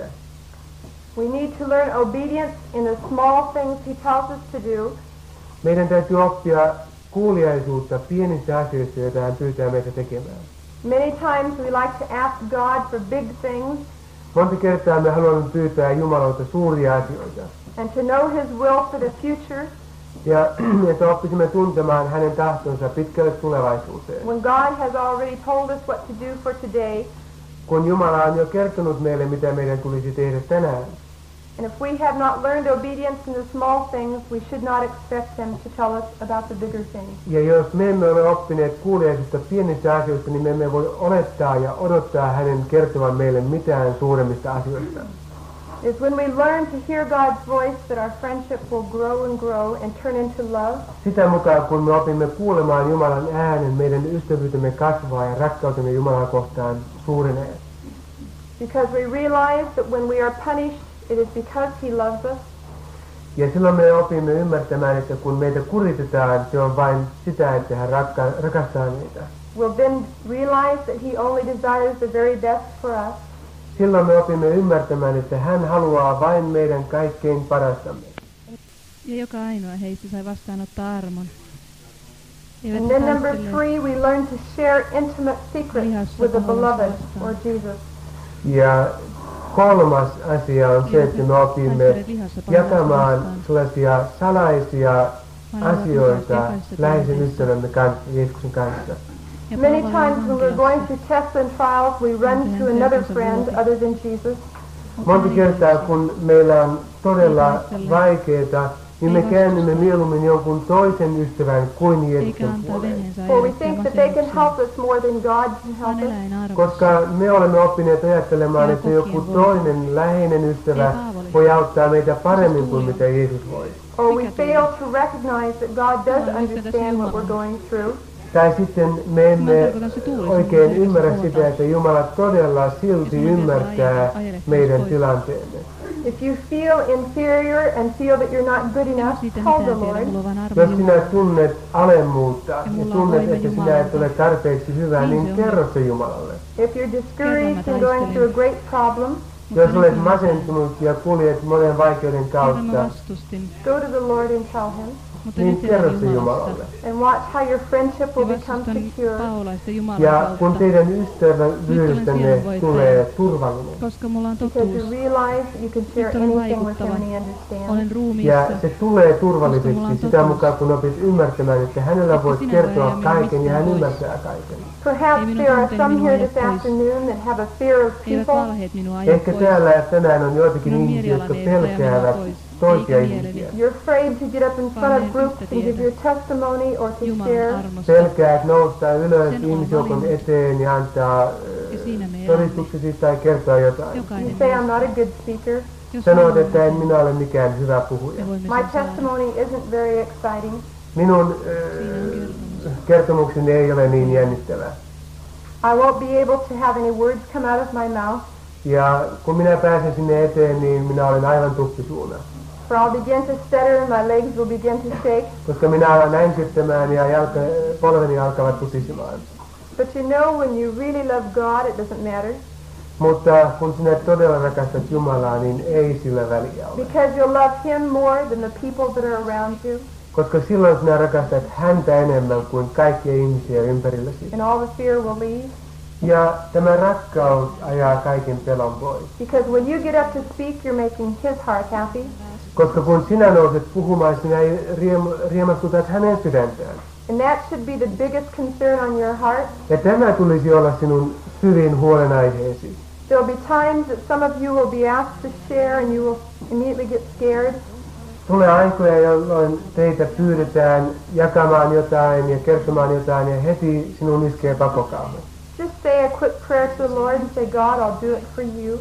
we need to learn obedience in the small things he tells us to do, meidän täytyy oppia kuuliaisuutta pienissä asioissa, joita hän pyytää meitä tekemään. Many times we like to ask God for big things Monta kertaa me haluamme pyytää Jumalalta suuria asioita. and to know his will for the future. Ja että oppisimme tuntemaan hänen tahtonsa pitkälle tulevaisuuteen. When God has already told us what to do for today, Kun Jumala on jo kertonut meille, mitä meidän tulisi tehdä tänään. and if we have not learned obedience in the small things, we should not expect him to tell us about the bigger things. Ja jos me emme ole oppineet kuuliaisuutta pienistä asioista, niin me emme voi olettaa ja odottaa hänen kertovan meille mitään suuremmista asioista. It's when we learn to hear God's voice that our friendship will grow and turn into love. Sitä mukaan, kun me opimme kuulemaan Jumalan äänen, meidän ystävyytemme kasvaa ja rakkautemme Jumalaa kohtaan suurenee. Because we realize that when we are punished, it is because he loves us. Ja silloin me opimme ymmärtämään, että kun meitä kuritetaan, se on vain sitä, että hän rakastaa meitä. We'll then realize that he only desires the very best for us. Silloin me opimme ymmärtämään, että hän haluaa vain meidän kaikkein parastamme. Ja joka ainoa heistä sai vastaanottaa armon. Eivät And he then number taistele 3, we learn to share intimate secrets with the beloved, or Jesus. Ja kolmas asia on se, että me opimme jakamaan sellaisia salaisia asioita läheisen ystävämme kanssa, Jeesuksen kanssa. Many times when we're going through tests and trials, we run to another friend other than Jesus. Monta kertaa, kun meillä on todella vaikeaa, niin me käännymme mieluummin jonkun toisen ystävän kuin Jeesuksen puoleen. For we think that they can help us more than God can help us. Koska me olemme oppineet ajattelemaan, että joku toinen läheinen ystävä voi auttaa meitä paremmin kuin mitä Jeesus voi. Or we fail to recognize that God does understand what we're going through. Tai sitten me emme oikein ymmärrä sitä, että Jumala todella silti ymmärtää meidän tilanteemme. If you feel inferior and feel that you're not good enough, tell the Lord. Jos sinä tunnet alemmuutta ja tunnet, että sinä et ole tarpeeksi hyvä, niin kerro se Jumalalle. If you're discouraged and going through a great problem, Jos olet masentunut ja kuljet monen vaikeuden kautta, go to the Lord and tell him. niin kerro se Jumalalle. And watch how your friendship will become secure. Ja kun teidän ystävyydestänne tulee turvallinen. Koska mulla on Because totuus. you realize you can share Nyt olen anything with him vaikuttava. and he understands. Olen Ja ruumiissa. se tulee turvalliseksi sitä mukaan, kun opit ymmärtämään, että hänellä voit kertoa kaiken ja hän ymmärtää kaiken. Perhaps there are some here this afternoon that have a fear of Eivät people. valheet minua aja Ehkä pois. täällä tänään on joitakin ihmisiä, jotka pelkäävät toisia ihmisiä. You're afraid to get up in front of groups and give your testimony or to Jumalan share. armosta. Pelkäät nousta ylös ihmisjoukon eteen ja antaa Ja siinä me elämme. todistuksesi tai kertoa jotain. Jokainen You say I'm not a good speaker. Jos Sanot, haluamme, että en minä ole mikään hyvä puhuja. me voimme My sen saada. testimony isn't very exciting. Minun kertomukseni ei ole niin jännittävä. I won't be able to have any words come out of my mouth, Ja kun minä pääsen sinne eteen, niin minä olen aivan tukkisuuna. for I'll begin to stutter and my legs will begin to shake. Koska minä alan änkyttämään ja polveni alkavat tutisemaan. But you know, when you really love God, it doesn't matter. Mutta kun sinä todella rakastat Jumalaa, niin ei sillä väliä ole. Because you'll love him more than the people that are around you. Koska silloin sinä rakastat häntä enemmän kuin kaikkia ihmisiä ympärilläsi. And all the fear will leave. Ja tämä rakkaus ajaa kaiken pelon pois. Because when you get up to speak, you're making his heart happy. Koska kun sinä nouset puhumaan, sinä riemastutat hänen sydäntään. And that should be the biggest concern on your heart. Ja tämä tulisi olla sinun syvin huolenaiheesi. There'll be times that some of you will be asked to share and you will immediately get scared. Tulee aikoja, jolloin teitä pyydetään jakamaan jotain ja kertomaan jotain ja heti sinun iskee pakokauhu. Just say a quick prayer to the Lord and say, God, I'll do it for you.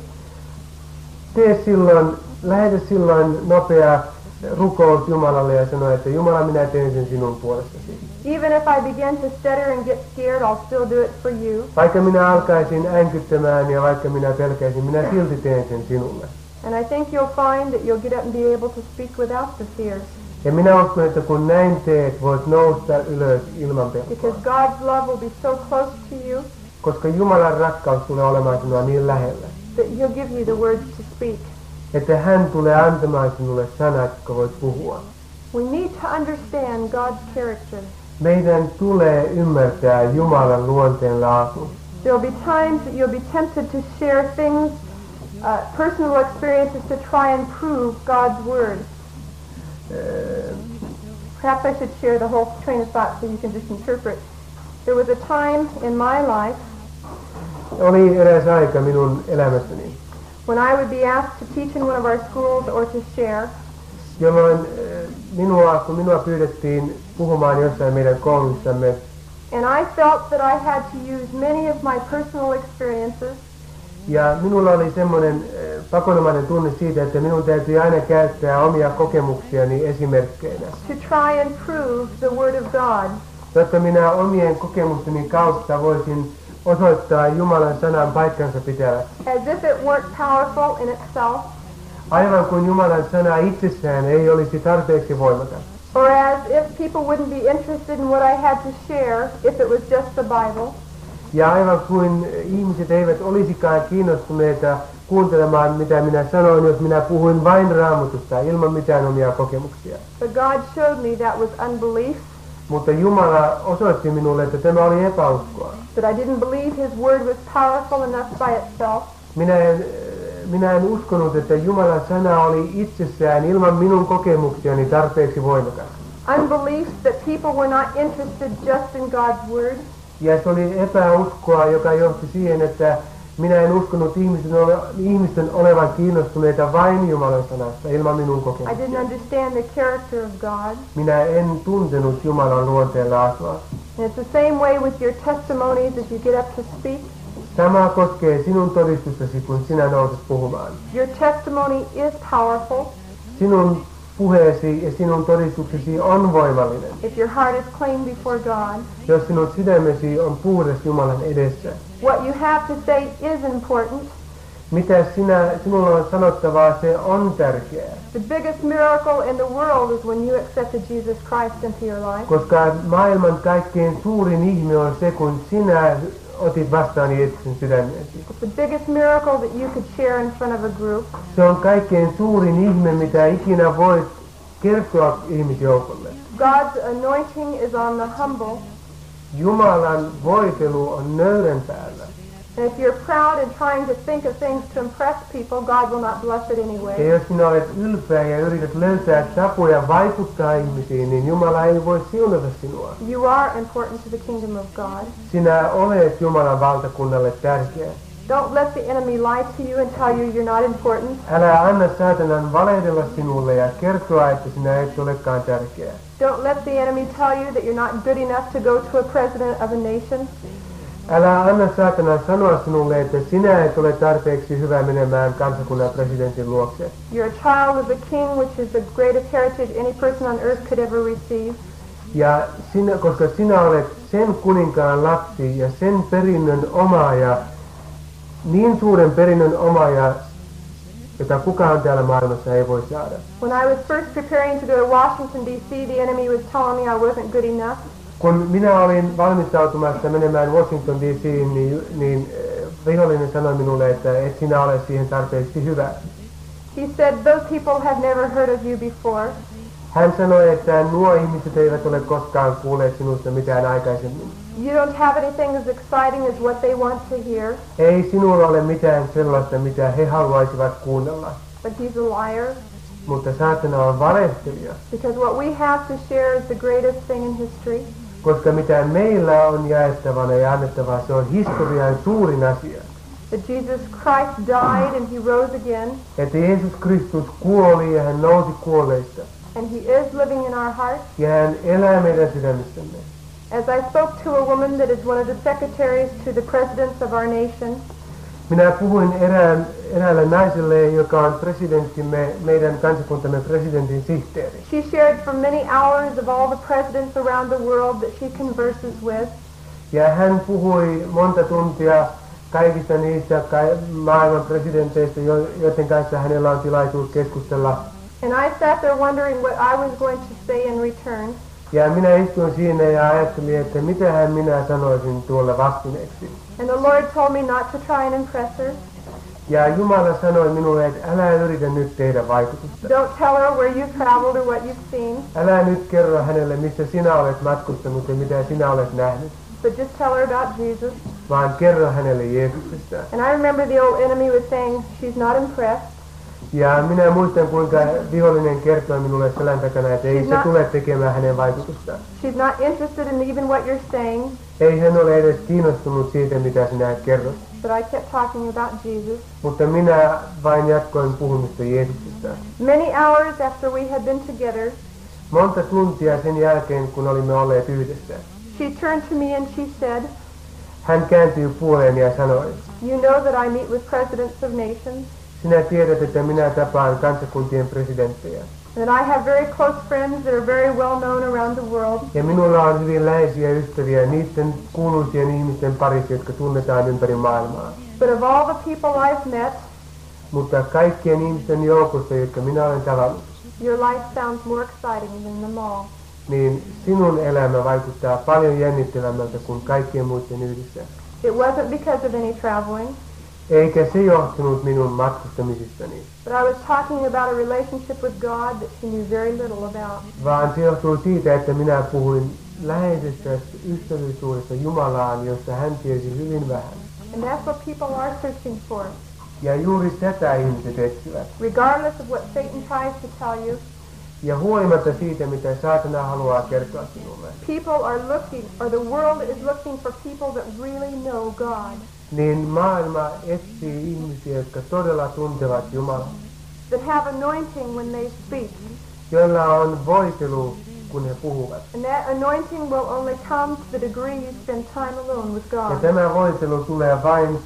Lähetä silloin nopea rukous Jumalalle ja sano, että Jumala, minä teen sen sinun puolestasi. Even if I begin to stutter and get scared, I'll still do it for you. Vaikka minä alkaisin änkyttämään ja vaikka minä pelkäisin, minä silti teen sen sinulle. And I think you'll find that you'll get up and be able to speak without the fear. Ja minä uskon, että kun näin teet, voit nousta ylös ilman pelkoa. Because God's love will be so close to you Koska Jumalan rakkaus tulee olemaan sinua niin lähellä, that He'll give you the words to speak. että hän tulee antamaan sinulle sanat, jotka voit puhua. We need to understand God's character. Meidän tulee ymmärtää Jumalan luonteen laatu. There will be times that you'll be tempted to share things, personal experiences to try and prove God's word. Perhaps I should share the whole train of thought so you can just interpret. There was a time in my life Oli eräs aika minun elämässäni, when I would be asked to teach in one of our schools or to share, jolloin kun minua pyydettiin puhumaan jossain meidän koulussamme, and I felt that I had to use many of my personal experiences ja minulla oli semmoinen pakonomainen tunne siitä, että minun täytyy aina käyttää omia kokemuksiani esimerkkeinä, to try and prove the Word of God. jotta minä omien kokemusteni kautta voisin osoittaa Jumalan sanan paikkansa pitävät. As if it weren't powerful in itself, Aivan kuin Jumalan sana itsessään ei olisi tarpeeksi voimakas. or as if people wouldn't be interested in what I had to share if it was just the Bible. Ja aivan kuin ihmiset eivät olisikaan kiinnostuneita kuuntelemaan, mitä minä sanoin, jos minä puhuin vain Raamatusta ilman mitään omia kokemuksia. But God showed me that was unbelief, Mutta Jumala osoitti minulle, että tämä oli epäuskoa. that I didn't believe His Word was powerful enough by itself, Minä en uskonut, että Jumalan sana oli itsessään ilman minun kokemuksiani tarpeeksi voimakas. unbelief that people were not interested just in God's Word, Ja se oli epäuskoa, joka johti siihen, että minä en uskonut ihmisten olevan kiinnostuneita vain Jumalan sanasta ilman minun I kokemuksia. didn't understand the character of God. Minä en tuntenut Jumalan luonteen laatua. And it's the same way with your testimonies as you get up to speak. Sama koskee sinun todistustasi, kun sinä nouset puhumaan. Your testimony is powerful Sinun puheesi ja sinun todistuksesi on voimallinen, if your heart is clean before God. jos sinun sydämesi on puhdas Jumalan edessä. What you have to say is important. Mitä sinulla on sanottavaa, se on tärkeää. The biggest miracle in the world is when you accepted Jesus Christ into your life. Koska maailman kaikkein suurin ihme on se, kun sinä otit vastaan Jeesuksen sydämeesi. It's the biggest miracle that you could share in front of a group. Se on kaikkein suurin ihme, mitä ikinä voit kertoa ihmisjoukolle. God's anointing is on the humble. Jumalan voitelu on nöyrän päällä. And if you're proud and trying to think of things to impress people, God will not bless it Ja anyway. jos sinä olet ylpeä ja yrität löytää tapoja vaikuttaa ihmisiin, niin Jumala ei voi siunata sinua. You are important to the kingdom of God. Sinä olet Jumalan valtakunnalle tärkeä. Don't let the enemy lie to you and tell you you're not important. Älä anna saatanan valehdella sinulle ja kertoa, että sinä et olekaan tärkeä. Don't let the enemy tell you that you're not good enough to go to a president of a nation. Älä anna saatanan sanoa sinulle, että sinä et ole tarpeeksi hyvä menemään kansakunnan presidentin luokse. You're a child of the king, which is the greatest heritage any person on earth could ever receive. Ja koska sinä olet sen kuninkaan lapsi ja sen perinnön omaaja, niin suuren perinnön omaaja, jota kukaan täällä maailmassa ei voi saada. When I was first preparing to go to Washington, D.C., the enemy was telling me I wasn't good enough. Kun minä olin valmistautumassa menemään Washington DC:iin, niin vihollinen sanoi minulle, että et sinä ole siihen tarpeeksi hyvä. He said, those people have never heard of you before. Hän sanoi, että nuo ihmiset eivät ole koskaan kuulleet sinusta mitään aikaisemmin. You don't have anything as exciting as what they want to hear. Ei sinulla ole mitään sellaista, mitä he haluaisivat kuunnella. But he's a liar. Mutta saatana on valehtelija, Because what we have to share is the greatest thing in history. koska mitä meillä on jaettavana ja annettavaa, se on historian suurin asia. that Jesus Christ died and he rose again, että Jeesus Kristus kuoli ja hän nousi kuolleista. and he is living in our hearts. Ja hän elää meidän sydämissämme. As I spoke to a woman that is one of the secretaries to the presidents of our nation, Minä puhuin eräälle naiselle, joka on presidenttimme, meidän kansakuntamme presidentin sihteeri. she shared for many hours of all the presidents around the world that she converses with. Ja hän puhui monta tuntia kaikista niistä maailman presidenteistä, joiden kanssa hänellä on tilaisuus keskustella. And I sat there wondering what I was going to say in return. Ja minä istuin siinä ja ajattelin, että mitähän minä sanoisin tuolle vastineeksi. And the Lord told me not to try and impress her. Ja Jumala sanoi minulle, että älä yritä nyt tehdä vaikutusta. Don't tell her where you've traveled or what you've seen, Älä nyt kerro hänelle, missä sinä olet matkustanut ja mitä sinä olet nähnyt, but just tell her about Jesus. vaan kerro hänelle Jeesuksesta. And I remember the old enemy was saying, she's not impressed. Ja minä muistan, kuinka vihollinen kertoi minulle selän takana, että ei se tule tekemään hänen vaikutusta. She's not interested in even what you're saying, Ei hän ole edes kiinnostunut siitä, mitä sinä kerrot. but I kept talking about Jesus. Mutta minä vain jatkoin puhumista Jeesuksesta. Many hours after we had been together, Monta tuntia sen jälkeen, kun olimme olleet yhdessä, she turned to me and she said, hän kääntyi puoleeni ja sanoi, you know that I meet with presidents of nations, sinä tiedät, että minä tapaan kansakuntien presidenttejä. and that I have very close friends that are very well known around the world. Ja minulla on hyvin läheisiä ystäviä niiden kuuluisien ihmisten parissa, jotka tunnetaan ympäri maailmaa. But of all the people I've met, Mutta kaikkien ihmisten joukossa, jotka minä olen tavannut, your life sounds more exciting than them all. niin sinun elämä vaikuttaa paljon jännittävämmältä kuin kaikkien muiden yhdessä. It wasn't because of any traveling, Eikä se johtunut minun matkustamisistani, but I was talking about a relationship with God that she knew very little about. vaan se johtui siitä, että minä puhuin läheisestä ystävällisuudesta Jumalaan, josta hän tiesi hyvin vähän. And that's what people are searching for. Ja juuri tätä ihmiset etsivät. Regardless of what Satan tries to tell you, Ja huolimatta siitä, mitä saatana haluaa kertoa sinulle, people are looking, or the world is looking for people that really know God, niin maailma etsii ihmisiä, jotka todella tuntevat Jumalan, that have anointing when they speak. joilla on voitelu, kun he puhuvat. And that anointing will only come to the degree you spend time alone with Ja God. tämä voitelu tulee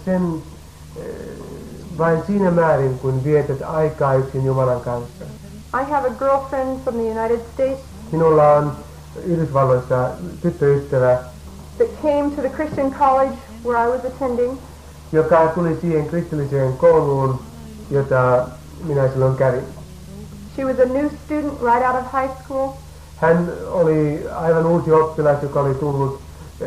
vain siinä määrin, kun vietät aikaa yksin Jumalan kanssa. I have a girlfriend from the United States Minulla on Yhdysvalloissa tyttöystävä, that came to the Christian college where I was attending, joka tuli siihen kristilliseen kouluun, jota minä silloin kävin. She was a new student right out of high school, Hän oli aivan uusi oppilas, joka oli tullut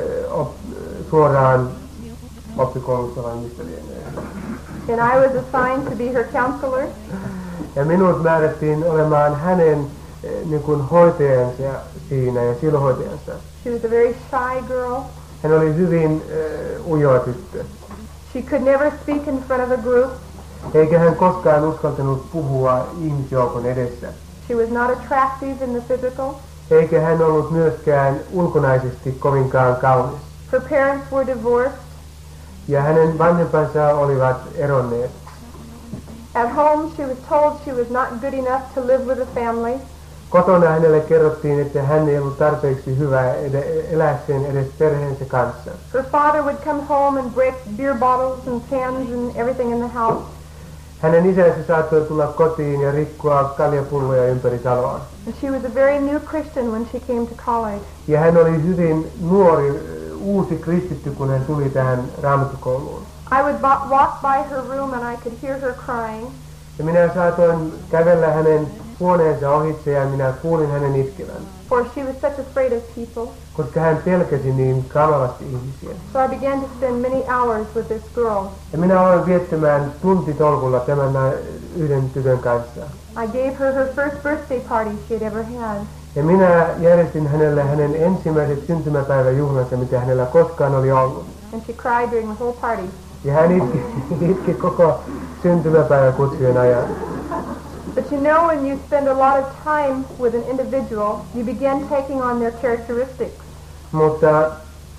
suoraan oppikoulusta vai mistä lienee. and I was assigned to be her counselor. Ja minut määrättiin olemaan hänen niin kuin hoitajansa siinä ja silhoitajansa. She was a very shy girl. Hän oli hyvin ujo tyttö. She could never speak in front of a group. Eikä hän koskaan uskaltanut puhua ihmisjoukon edessä. She was not attractive in the physical. Eikä hän ollut myöskään ulkonaisesti kovinkaan kaunis. Her parents were divorced. Ja hänen vanhempansa olivat eronneet. At home, she was told she was not good enough to live with a family. Kotona hänelle kerrottiin, että hän ei ollut tarpeeksi hyvä eläkseen edes perheensä kanssa. Her father would come home and break beer bottles and cans and everything in the house. Hänen isänsä saattoi tulla kotiin ja rikkoa kaljapulloja ympäri taloa. And she was a very new Christian when she came to college. Ja hän oli hyvin nuori, uusi kristitty, kun hän tuli tähän raamattukouluun. I would walk by her room and I could hear her crying. Ja minä saatoin kävellä hänen huoneensa ohitse ja minä kuulin hänen itkevän. For she was such afraid of people. Koska hän pelkäsi niin kamalasti ihmisiä. So I began to spend many hours with this girl. Ja minä aloin viettämään tuntitolkulla tämän yhden tytön kanssa. I gave her her first birthday party she had ever had. Ja minä järjestin hänelle hänen ensimmäiset syntymäpäiväjuhlansa, mitä hänellä koskaan oli ollut. And she cried during the whole party. Ja hän itki koko syntymäpäiväkutsujen ajan. But you know, when you spend a lot of time with an individual, you begin taking on their characteristics. Mutta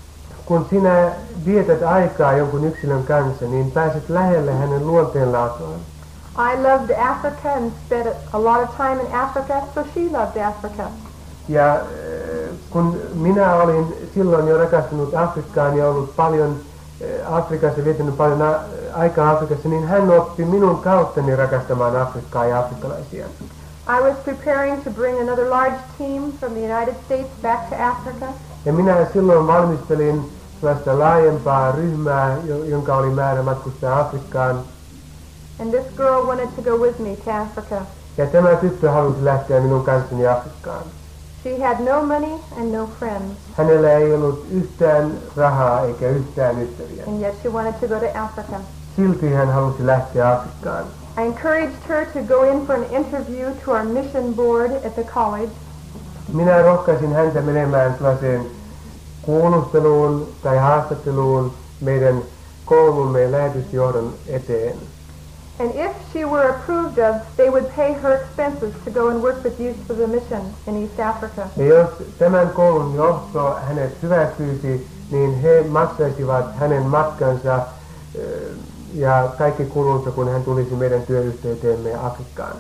kun sinä vietät aikaa jonkun yksilön kanssa, niin pääset lähelle hänen luonteenlaatuaan. I loved Africa and spent a lot of time in Africa, so she loved Africa. Ja kun minä olin silloin jo rakastunut Afrikkaan ja ollut paljon Afrikassa, viettänyt paljon aikaa Afrikassa, niin hän oppi minun kauttani rakastamaan Afrikkaa ja afrikkalaisia. I was preparing to bring another large team from the United States back to Africa. Ja minä silloin valmistelin sellaista laajempaa ryhmää, jonka oli määrä matkustaa Afrikkaan. And this girl wanted to go with me to Africa. Ja tämä tyttö halusi lähteä minun kanssani Afrikkaan. She had no money and no friends, Hänellä ei ollut yhtään rahaa eikä yhtään ystäviä. and yet she wanted to go to Africa. Silti hän halusi lähteä Afrikkaan. I encouraged her to go in for an interview to our mission board at the college. Minä rohkaisin häntä menemään sellaiseen kuulusteluun tai haastatteluun meidän koulumme lähetysjohdon eteen. And if she were approved of, they would pay her expenses to go and work with Youth for the Mission in East Africa. Ja jos tämän koulun johto hänet hyväksyisi, niin he maksaisivat hänen matkansa ja kaikki kulunsa, kun hän tulisi meidän työyhteyteemme Afrikkaan.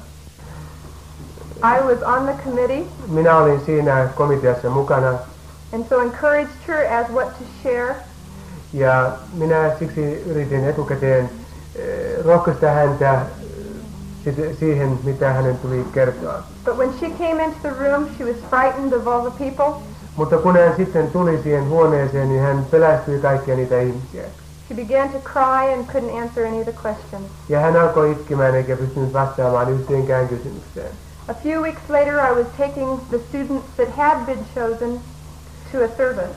I was on the committee Minä olin siinä komiteassa mukana and so encouraged her as what to share. ja minä siksi yritin etukäteen rohkaista häntä siihen, mitä hänen tuli kertoa. But when she came into the room, she was frightened of all the people. Mutta kun hän sitten tuli siihen huoneeseen, niin hän pelästyi kaikkia niitä ihmisiä. She began to cry and couldn't answer any of the questions. Ja hän alkoi itkemään eikä pystynyt vastaamaan yhteenkään kysymykseen. A few weeks later, I was taking the students that had been chosen to a service.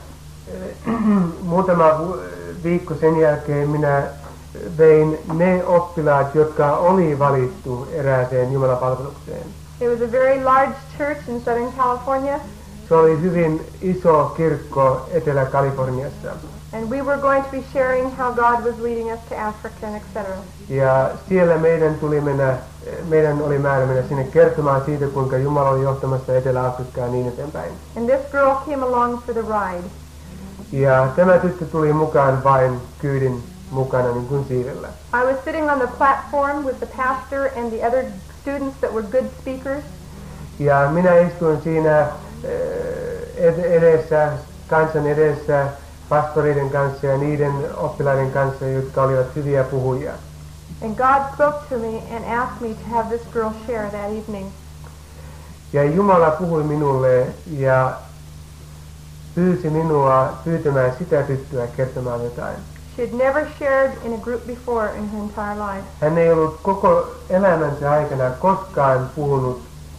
Muutama viikko sen jälkeen minä vein ne oppilaat, jotka oli valittu erääseen jumalapalvelukseen. It was a very large church in Southern California, Se oli hyvin iso kirkko Etelä-Kaliforniassa. and we were going to be sharing how God was leading us to Africa and etc. Ja siellä meidän oli määrä mennä sinne kertomaan siitä, kuinka Jumala oli johtamassa Etelä-Afrikkaa niin eteenpäin. And this girl came along for the ride. Ja tämä tyttö tuli mukaan vain kyydin mukana niin kuin siivellä. I was sitting on the platform with the pastor and the other students that were good speakers. Ja minä istuin siinä edessä, kansan edessä, pastoreiden kanssa ja niiden oppilaiden kanssa, jotka olivat hyviä puhujia. And God spoke to me and asked me to have this girl share that evening. Ja Jumala puhui minulle ja pyysi minua pyytämään sitä tyttöä kertomaan jotain. She had never shared in a group before in her entire life. Hän ei ollut koko elämänsä aikana koskaan puhunut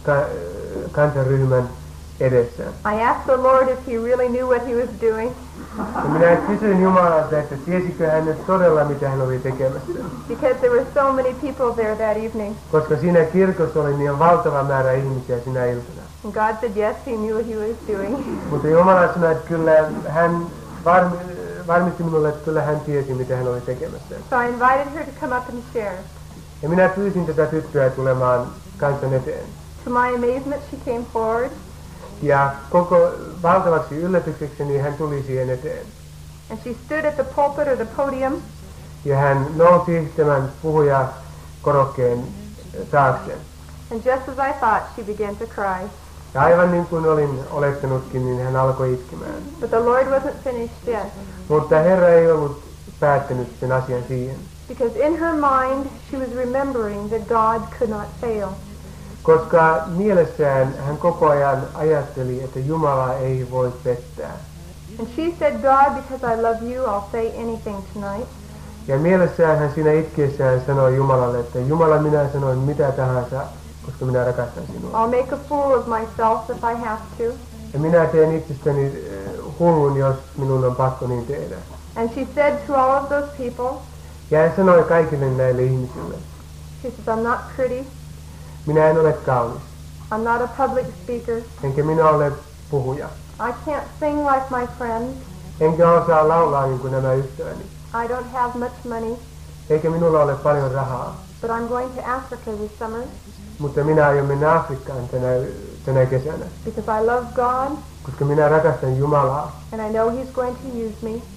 kansanryhmän edessä. I asked the Lord if he really knew what he was doing, Ja minä kysyin Jumalalta, että tiesikö hän nyt todella, mitä hän oli tekemässä. because there were so many people there that evening. Koska siinä kirkossa oli niin valtava määrä ihmisiä sinä iltana. And God said yes, he knew what he was doing. Mutta Jumala sanoi, että kyllä hän varmisti minulle, että kyllä hän tiesi, mitä hän oli tekemässä. So I invited her to come up and share. Ja minä pyysin tätä tyttöä tulemaan kansan eteen. To my amazement, she came forward, Ja koko valtavaksi yllätyksekseni hän tuli siihen eteen. and she stood at the pulpit or the podium, Ja hän nousi tämän puhujakorokkeen taakse. and just as I thought, she began to cry. Ja aivan niin kuin olin olettanutkin, niin hän alkoi itkemään. But the Lord wasn't finished yet, Mutta Herra ei ollut päättänyt sen asian siihen. because in her mind, she was remembering that God could not fail. Koska mielessään hän koko ajan ajatteli, että Jumala ei voi pettää. And she said, God, because I love you, I'll say anything tonight. Ja mielessään hän siinä itkiessään sanoi Jumalalle, että Jumala, minä sanoin mitä tahansa, koska minä rakastan sinua. I'll make a fool of myself if I have to. Ja minä teen itsestäni hullun, jos minun on pakko niin tehdä. And she said to all of those people, Ja hän sanoi kaikille näille ihmisille, she says, I'm not pretty, minä en ole kaunis, I'm not a public speaker, enkä minä ole puhuja, I can't sing like my friends, enkä osaa laulaa niin kuin nämä ystäväni, I don't have much money, eikä minulla ole paljon rahaa, but I'm going to Africa this summer mutta minä aion mennä Afrikkaan tänä kesänä, because I love God koska minä rakastan Jumalaa and I know He's going to use me.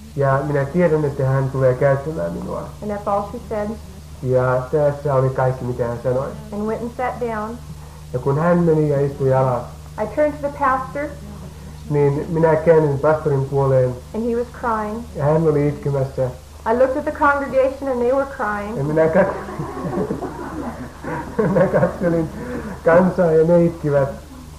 Ja minä tiedän, että hän tulee käyttämään minua. And that's all she said. Ja tässä oli kaikki, mitä hän sanoi. And went and sat down. Ja kun hän meni ja istui alas, I turned to the pastor, niin minä käännyin pastorin puoleen and he was crying. ja hän oli itkemässä. I looked at the congregation, and they were crying. Ja minä katselin kansaa ja ne itkivät.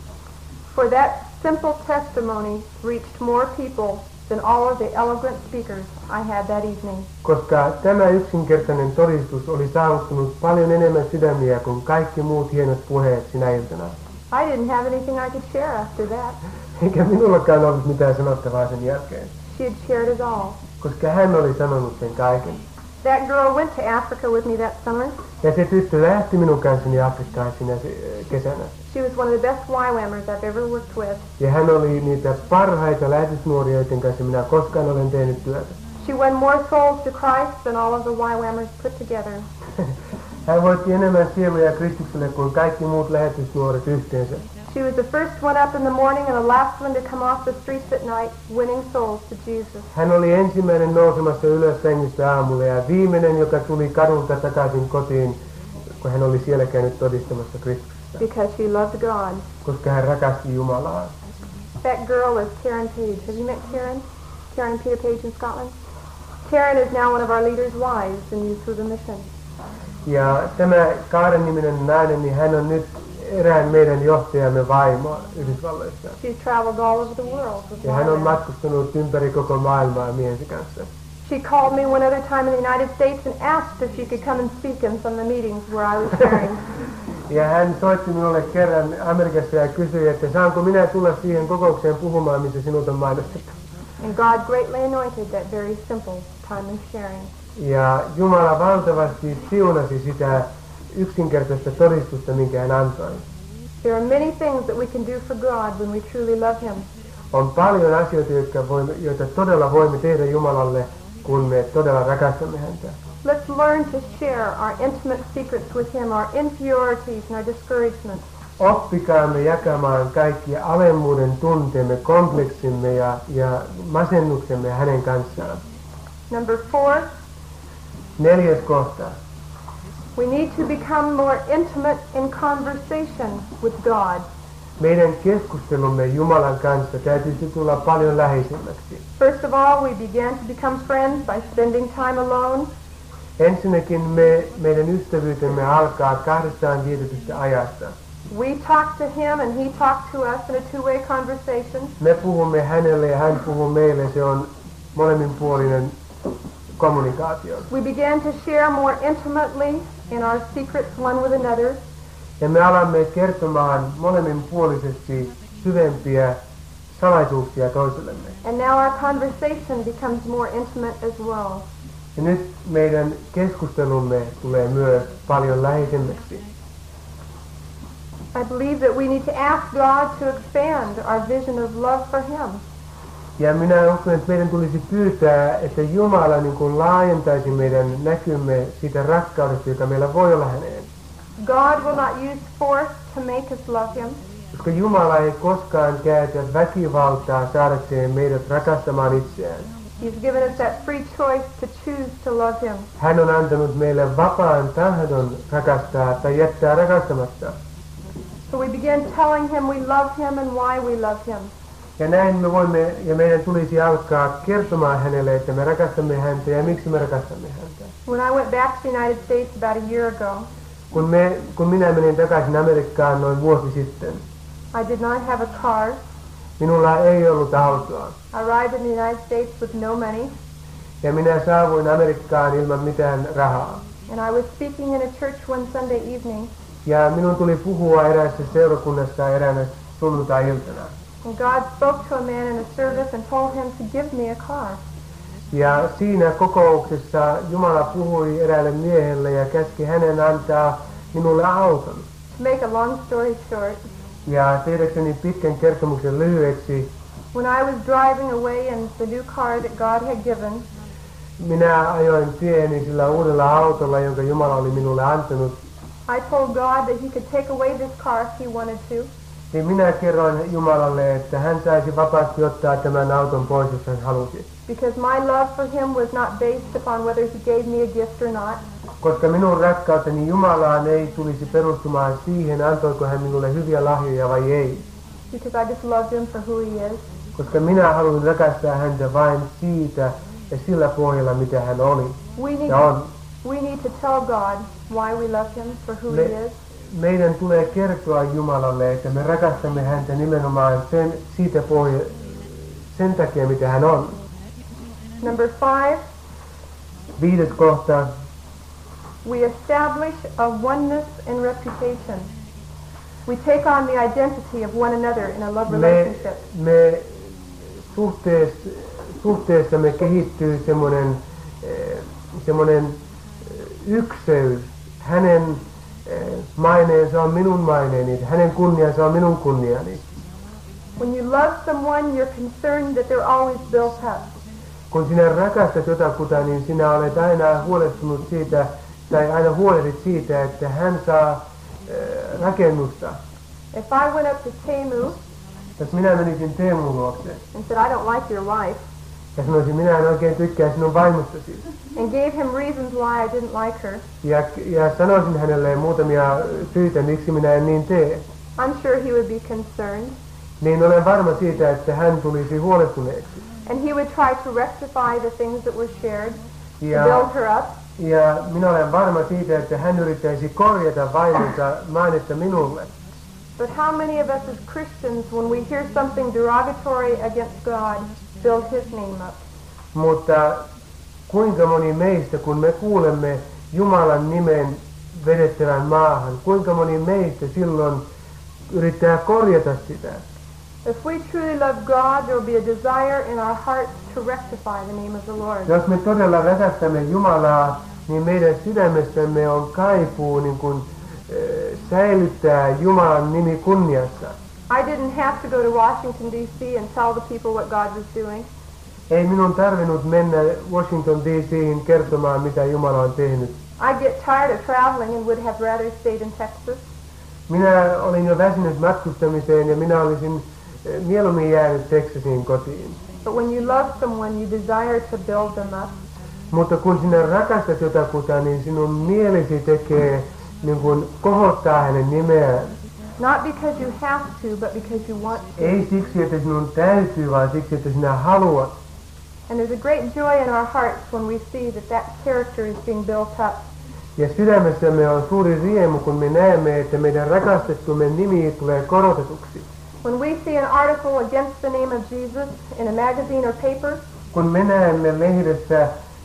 For that simple testimony reached more people than all of the eloquent speakers I had that evening. Koska tämä yksinkertainen todistus oli saavuttanut paljon enemmän sydämiä kuin kaikki muut hienot puheet sinä iltana. I didn't have anything I could share after that. Eikä minullakaan ollut mitään sanottavaa sen jälkeen. She had shared it all. Koska hän oli sanonut sen kaiken. That girl went to Africa with me that summer. Ja se tyttö lähti minun kanssani Afrikkaan sinä kesänä. She was one of the best YWAMers I've ever worked with. Ja hän oli niitä parhaita lähetysnuoria, joiden kanssa minä koskaan olen tehnyt työtä. She won more souls to Christ than all of the YWAMers put together. Hän voitti enemmän sieluja Kristukselle kuin kaikki muut lähetysnuoret yhteensä. She was the first one up in the morning and the last one to come off the streets at night, winning souls to Jesus. Hän oli ensimmäinen nousemassa ylös sängystä aamulla ja viimeinen, joka tuli kadulta takaisin kotiin, kun hän oli siellä käynyt todistamassa Kristusta. Because she loved God. Koska hän rakasti Jumalaa. That girl is Karen Page. Have you met Karen? Karen Peter Page in Scotland? Karen is now one of our leaders' wives in Youth Through the Mission. Ja tämä Kaaren niminen nainen, niin hän on nyt erään meidän johtajamme vaimo Yhdysvalloissa. She's traveled all over the world. Ja hän on matkustanut ympäri koko maailmaa miehensä kanssa. She called me one other time in the United States and asked if she could come and speak in some of the meetings where I was sharing. Ja hän soitti minulle kerran Amerikassa ja kysyi, että saanko minä tulla siihen kokoukseen puhumaan, missä sinut on mainostettu. And God greatly anointed that very simple time of sharing. Ja Jumala valtavasti siunasi sitä yksinkertaista todistusta, minkä hän antoi. There are many things that we can do for God when we truly love Him. On paljon asioita, joita todella voimme tehdä Jumalalle, kun me todella rakastamme häntä. Let's learn to share our intimate secrets with Him, our inferiorities and our discouragements. Oppikaamme jakamaan kaikki alemmuuden tunteemme, kompleksimme ja masennuksemme hänen kanssaan. Number 4, 4. kohta. we need to become more intimate in conversation with God. Meidän keskustelumme Jumalan kanssa täytyisi tulla paljon läheisemmäksi. First of all, we began to become friends by spending time alone. Ensinnäkin meidän ystävyytemme alkaa kahdestaan vietetystä ajasta. We talk to Him and He talks to us in a two-way conversation. Me puhumme hänelle ja hän puhuu meille. Se on molemminpuolinen kommunikaatio. We began to share more intimately in our secrets one with another. Ja me alamme kertomaan molemminpuolisesti syvempiä salaisuuksia toisellemme. And now our conversation becomes more intimate as well. Ja nyt meidän keskustelumme tulee myös paljon läheisemmäksi. I believe that we need to ask God to expand our vision of love for Him. Ja minä uskon, että meidän tulisi pyytää, että Jumala niin kuin laajentaisi meidän näkymme siitä rakkaudesta, joka meillä voi olla häneen. God will not use force to make us love Him. Koska Jumala ei koskaan käytä väkivaltaa saadakseen meidät rakastamaan itseään. He's given us that free choice to choose to love Him. Hän on antanut meille vapaan tahdon rakastaa tai jättää rakastamatta. So we begin telling Him we love Him and why we love Him. Ja näin me voimme, ja meidän tulisi alkaa kertomaan hänelle, että me rakastamme häntä ja miksi me rakastamme häntä. When I went back to the United States about a year ago, Kun minä menin takaisin Amerikkaan noin vuosi sitten, I did not have a car. minulla ei ollut autoa. I arrived in the United States with no money, Ja minä saavuin Amerikkaan ilman mitään rahaa. and I was speaking in a church one Sunday evening, Ja minun tuli puhua eräässä seurakunnassa eräänä sunnuntai-iltana. and God spoke to a man in a service and told him to give me a car. Ja siinä kokouksessa Jumala puhui eräälle miehelle ja käski hänen antaa minulle auton. To make a long story short, Ja tehdäkseni pitkän kertomuksen lyhyeksi, when I was driving away in the new car that God had given, minä ajoin tieni sillä uudella autolla, jonka Jumala oli minulle antanut. I told God that He could take away this car if He wanted to. niin minä kerroin Jumalalle, että hän saisi vapaasti ottaa tämän auton pois, jos hän halusi. Because my love for him was not based upon whether he gave me a gift or not. Koska minun rakkauteni Jumalaan ei tulisi perustumaan siihen, antoiko hän minulle hyviä lahjoja vai ei. Because I just loved him for who he is. Koska minä haluan rakastaa häntä vain siitä ja sillä pohjalla, mitä hän oli ja on. We need to tell God why we love him for who he is. Meidän tulee kertoa Jumalalle, että me rakastamme häntä nimenomaan sen takia, mitä hän on. Number 5. 5. kohta. We establish a oneness in reputation. We take on the identity of one another in a love relationship. Me suhteessamme kehittyy semmoinen ykseys. Hänen maineensa on minun maineeni, hänen kunniansa on minun kunniani. When you love someone, you're concerned that they're always built up. Kun sinä rakastat jotakuta, niin sinä olet aina huolestunut siitä, tai aina huolehdit siitä, että hän saa rakennusta. If I went up to Teemu, jos minä menisin Teemun luokse and said, I don't like your wife, ja sanoisin, minä en oikein tykkää sinun vaimostasi, and gave him reasons why I didn't like her, ja sanoisin hänelle muutamia syitä, miksi minä en niin tee, I'm sure he would be concerned. Niin olen varma siitä, että hän tulisi huolestuneeksi. And he would try to rectify the things that were shared, to build her up. Ja minä olen varma siitä, että hän yrittäisi korjata vaimonsa mainetta minulle. But how many of us as Christians, when we hear something derogatory against God, build his name up? Mutta kuinka moni meistä, kun me kuulemme Jumalan nimen vedettävän maahan, kuinka moni meistä silloin yrittää korjata sitä? If we truly love God, there will be a desire in our hearts to rectify the name of the Lord. Jos me todella rakastamme Jumalaa, niin meidän sydämessämme on kaipuu niin kuin, säilyttää Jumalan nimi kunniassa. I didn't have to go to Washington D.C. and tell the people what God was doing. Ei minun tarvinnut mennä Washington D.C.:iin kertomaan, mitä Jumala on tehnyt. I get tired of traveling and would have rather stayed in Texas. Minä olin jo väsynyt matkustamiseen ja minä olisin mieluummin jäänyt Texasiin kotiin. But when you love someone, you desire to build them up. Mutta kun sinä rakastat jotakuta, niin sinun mielesi tekee niin kuin kohottaa hänen nimeään. Not because you have to, but because you want to. Ei siksi, että sinun täytyy, vaan siksi, että sinä haluat. And there's a great joy in our hearts when we see that character is being built up. Ja sydämessämme on suuri riemu, kun me näemme, että meidän rakastettumme nimi tulee korotetuksi. When we see an article against the name of Jesus in a magazine or paper, kun me näemme lehdessä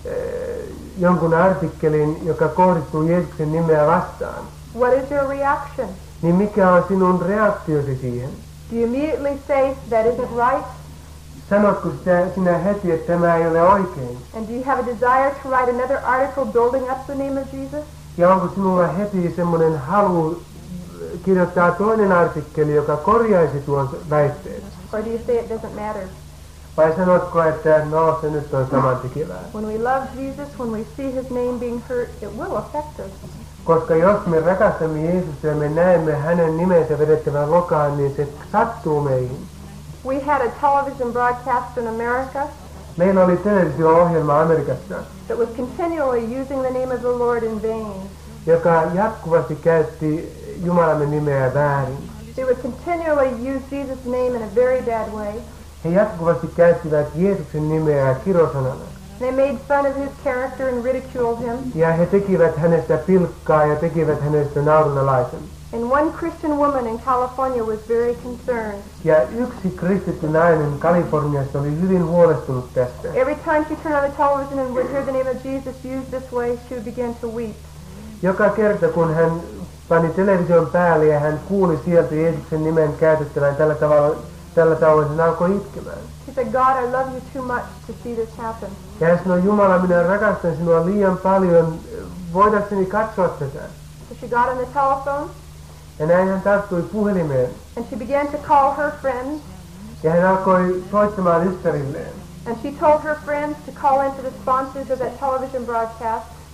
jonkun artikkelin, joka kohdistuu Jeesuksen nimeä vastaan, what is your reaction? niin mikä on sinun reaktiosi siihen? Do you immediately say that isn't right? Sanotko sinä heti, että tämä ei ole oikein? And do you have a desire to write another article building up the name of Jesus? Ja onko sinulla heti semmoinen halu kirjoittaa toinen artikkeli, joka korjaisi tuon väitteen? Or do you say it doesn't matter? Vai sanotko, että no, se nyt on samantekevää? When we love Jesus, when we see his name being hurt, it will affect us. Koska jos me rakastamme Jeesusta ja me näemme hänen nimensä vedettävän lokaan, niin se sattuu meihin. We had a television broadcast in America Meillä oli televisio-ohjelma Amerikassa, that was continually using the name of the Lord in vain. joka jatkuvasti käytti Jumalamme nimeä väärin. They would continually use Jesus' name in a very bad way. He jatkuvasti käyttivät Jeesuksen nimeä kirosanana. They made fun of his character and ridiculed him. Ja he tekivät hänestä pilkkaa ja tekivät hänestä naurunalaisen. And one Christian woman in California was very concerned. Ja yksi kristitty nainen Kaliforniassa oli hyvin huolestunut tästä. Every time she turned on the television and would hear the name of Jesus used this way, she would begin to weep. Joka kerta kun hän pani television päälle ja hän kuuli sieltä Jeesuksen nimen käytettävän tällä tavoin, hän alkoi itkemään. She said, God, I love you too much to see this happen. Ja hän sanoi, Jumala, minä rakastan sinua liian paljon, voidakseni katsoa tätä. So she got on the telephone Ja näin hän tarttui puhelimeen. and she began to call her friends. Ja hän alkoi soittamaan ystävilleen. And she told her friends to call into the sponsors of that television broadcast.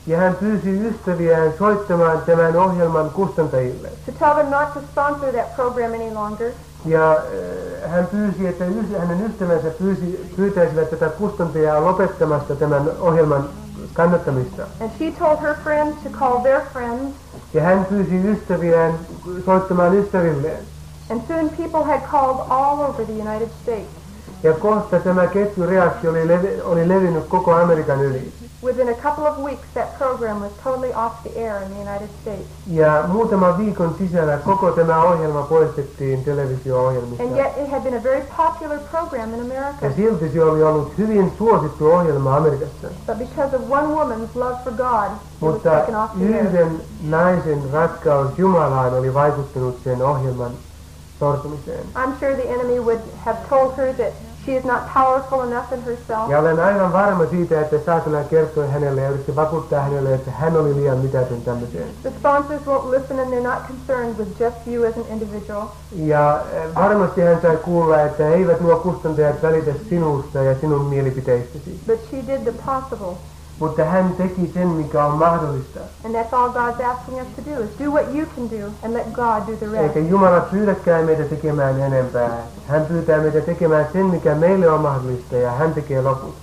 Ja hän pyysi ystäviään soittamaan tämän ohjelman kustantajille. to tell them not to sponsor that program any longer. Ja hän pyysi, että hänen ystävänsä pyytäisivät tätä kustantajaa lopettamasta tämän ohjelman kannattamista. And she told her friends to call their friends. Ja hän pyysi ystäviään soittamaan ystävilleen. And soon people had called all over the United States. Ja kohta tämä ketjureaktio oli levinnyt koko Amerikan yli. Within a couple of weeks, that program was totally off the air in the United States. Ja muutaman viikon sisällä koko tämä ohjelma poistettiin televisio-ohjelmista. And yet it had been a very popular program in America. Ja silti se oli ollut hyvin suosittu ohjelma Amerikassa. But because of one woman's love for God, it was Mutta taken off the air. yhden naisen rakkaus Jumalaan oli vaikuttanut sen ohjelman sortumiseen. I'm sure the enemy would have told her that she is not powerful enough in herself. Ja olen aivan varma siitä, että saatana kertoi hänelle ja yritti vakuuttaa hänelle, että hän oli liian mitätön tämmöiseen. The sponsors won't listen and they're not concerned with just you as an individual. Ja varmasti hän sai kuulla, että eivät nuo kustantajat välitä sinusta ja sinun mielipiteistäsi. But she did the possible. Mutta hän teki sen, mikä on mahdollista. And that's all God's asking us to do, is do what you can do and let God do the rest. Eikä Jumala pyydäkään meitä tekemään enempää. Hän pyytää meitä tekemään sen, mikä meille on mahdollista, ja hän tekee loput.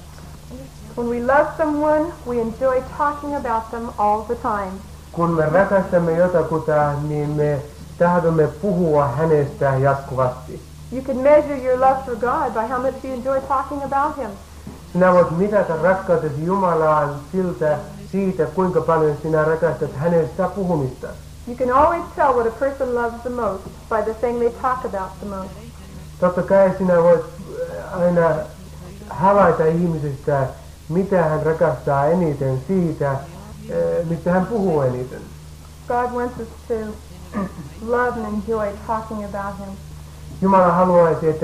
When we love someone, we enjoy talking about them all the time. Kun me rakastamme jotakuta, niin me tahdomme puhua hänestä jatkuvasti. You can measure your love for God by how much you enjoy talking about Him. Sinä voit mitata rakkautesi Jumalaan siitä, kuinka paljon sinä rakastat hänestä puhumista. You can always tell what a person loves the most by the thing they talk about the most. Totta kai sinä voit aina havaita ihmisestä, mitä hän rakastaa eniten siitä, mistä hän puhuu eniten. God wants us to love and enjoy talking about Him. Jumala haluaisi, että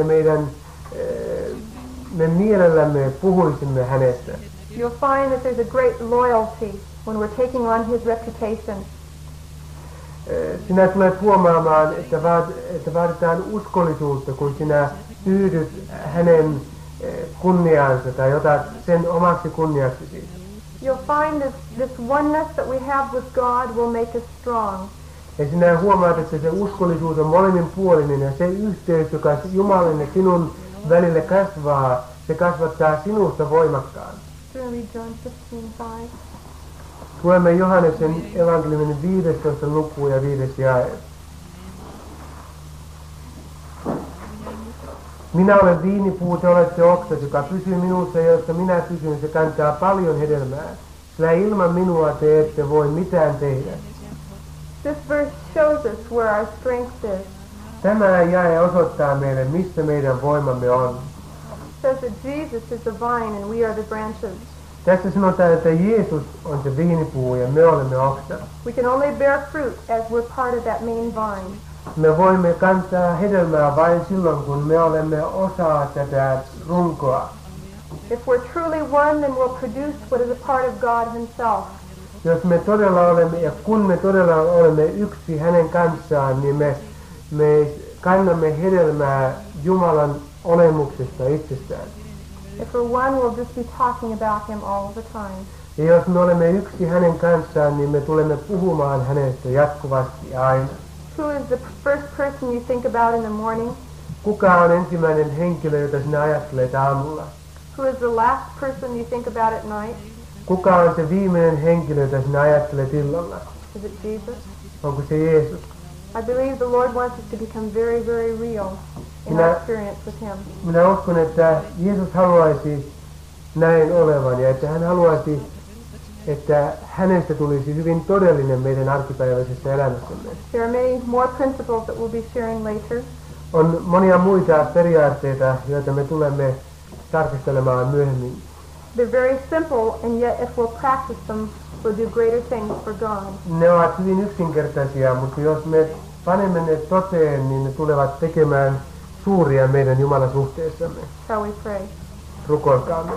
me mielellämme puhuisimme hänestä. You'll find that there's a great loyalty when we're taking on His reputation. Sinä tulet huomaamaan, että vaaditaan uskollisuutta, kun sinä tyydyt hänen kunniaansa tai otat sen omaksi kunniaksesi. You'll find this oneness that we have with God will make us strong. Ja sinä huomaat, että se uskollisuus on molemminpuolinen ja se yhteys, joka Jumalan ja sinun välille kasvaa, se kasvattaa sinusta voimakkaan. John 15:5. Luemme Johanneksen evankeliumin 15. luku ja 5. jae. Minä olen viinipuu, te olette oksat, joka pysyy minussa, ja josta minä pysyn, se kantaa paljon hedelmää. Sillä ilman minua te ette voi mitään tehdä. This verse shows us where our strength is. Tämä jae osoittaa meille, missä meidän voimamme on. It says that Jesus is the vine and we are the branches. Tässä sanotaan, että Jeesus on se viinipuu ja me olemme oksat. We can only bear fruit as we're part of that main vine. Me voimme kantaa hedelmää vain silloin, kun me olemme osa tätä runkoa. If we're truly one, then we'll produce what is a part of God Himself. Jos me todella olemme, ja kun me todella olemme yksi hänen kanssaan, niin me kannamme hedelmää Jumalan olemuksesta itsestään. If we're one, we'll just be talking about Him all the time. Ja jos me olemme yksi hänen kanssaan, niin me tulemme puhumaan hänestä jatkuvasti aina. Who is the first person you think about in the morning? Kuka on ensimmäinen henkilö, jota sinä ajattelet aamulla? Who is the last person you think about at night? Kuka on se viimeinen henkilö, jota sinä ajattelet illalla? Is it Jesus? Onko se Jeesus? I believe the Lord wants us to become very, very real in our experience with Him. Minä uskon, että Jeesus haluaisi näin olevan ja että hän haluaisi, että hänestä tulisi hyvin todellinen meidän arkipäiväisessä elämässämme. There are many more principles that we'll be sharing later. On monia muita periaatteita, joita me tulemme tarkastelemaan myöhemmin. They're very simple, and yet if we'll practice them, we'll do greater things for God. Ne ovat hyvin yksinkertaisia, mutta jos me panemme ne toteen, niin ne tulevat tekemään suuria meidän Jumalan suhteessamme. Shall we pray? Rukoilkaamme.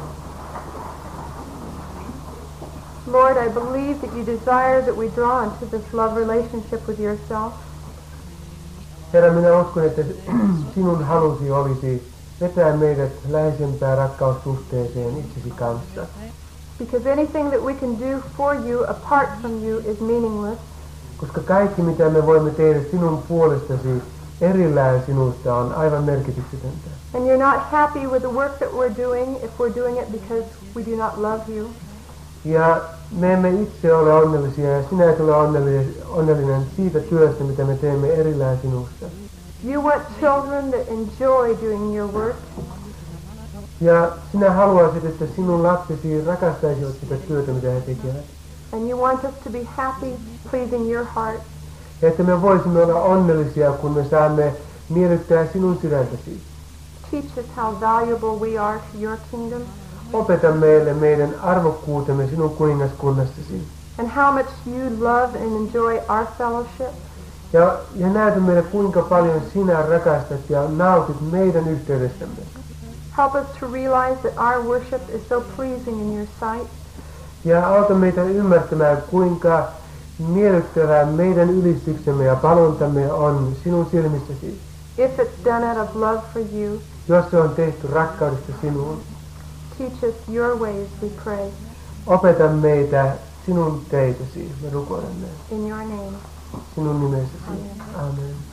Lord, I believe that you desire that we draw into this love relationship with yourself. Herra, minä uskon, että sinun halusi olisi vetää meidät läheisempään rakkaussuhteeseen itsesi kanssa. Because anything that we can do for you apart from you is meaningless. Koska kaikki mitä me voimme tehdä sinun puolestasi erillään sinusta on aivan merkityksetöntä. And you're not happy with the work that we're doing if we're doing it because we do not love you. Ja me emme itse ole onnellisia ja sinä et ole onnellinen siitä työstä, mitä me teemme erillään sinusta. You want children that enjoy doing your work. Ja sinä haluaisit, että sinun lapsesi rakastaisivat sitä työtä, mitä he tekevät. And you want us to be happy, pleasing your heart. Ja että me voisimme olla onnellisia, kun me saamme miellyttää sinun sydäntäsi. Teach us how valuable we are to your kingdom. Opeta meille meidän arvokkuutemme sinun kuningaskunnassasi. And how much you love and enjoy our fellowship. Ja näytä meille, kuinka paljon sinä rakastat ja nautit meidän yhteydestämme. Help us to realize that our worship is so pleasing in your sight. Ja auta meitä ymmärtämään, kuinka miellyttävää meidän ylistyksemme ja palvontamme on sinun silmissäsi. If it's done out of love for you. Jos se on tehty rakkaudesta sinuun. Teach us your ways, we pray. Opeta meitä sinun teitäsi, me rukoilemme. In your name. Sinun nimessäsi. Amen. Amen.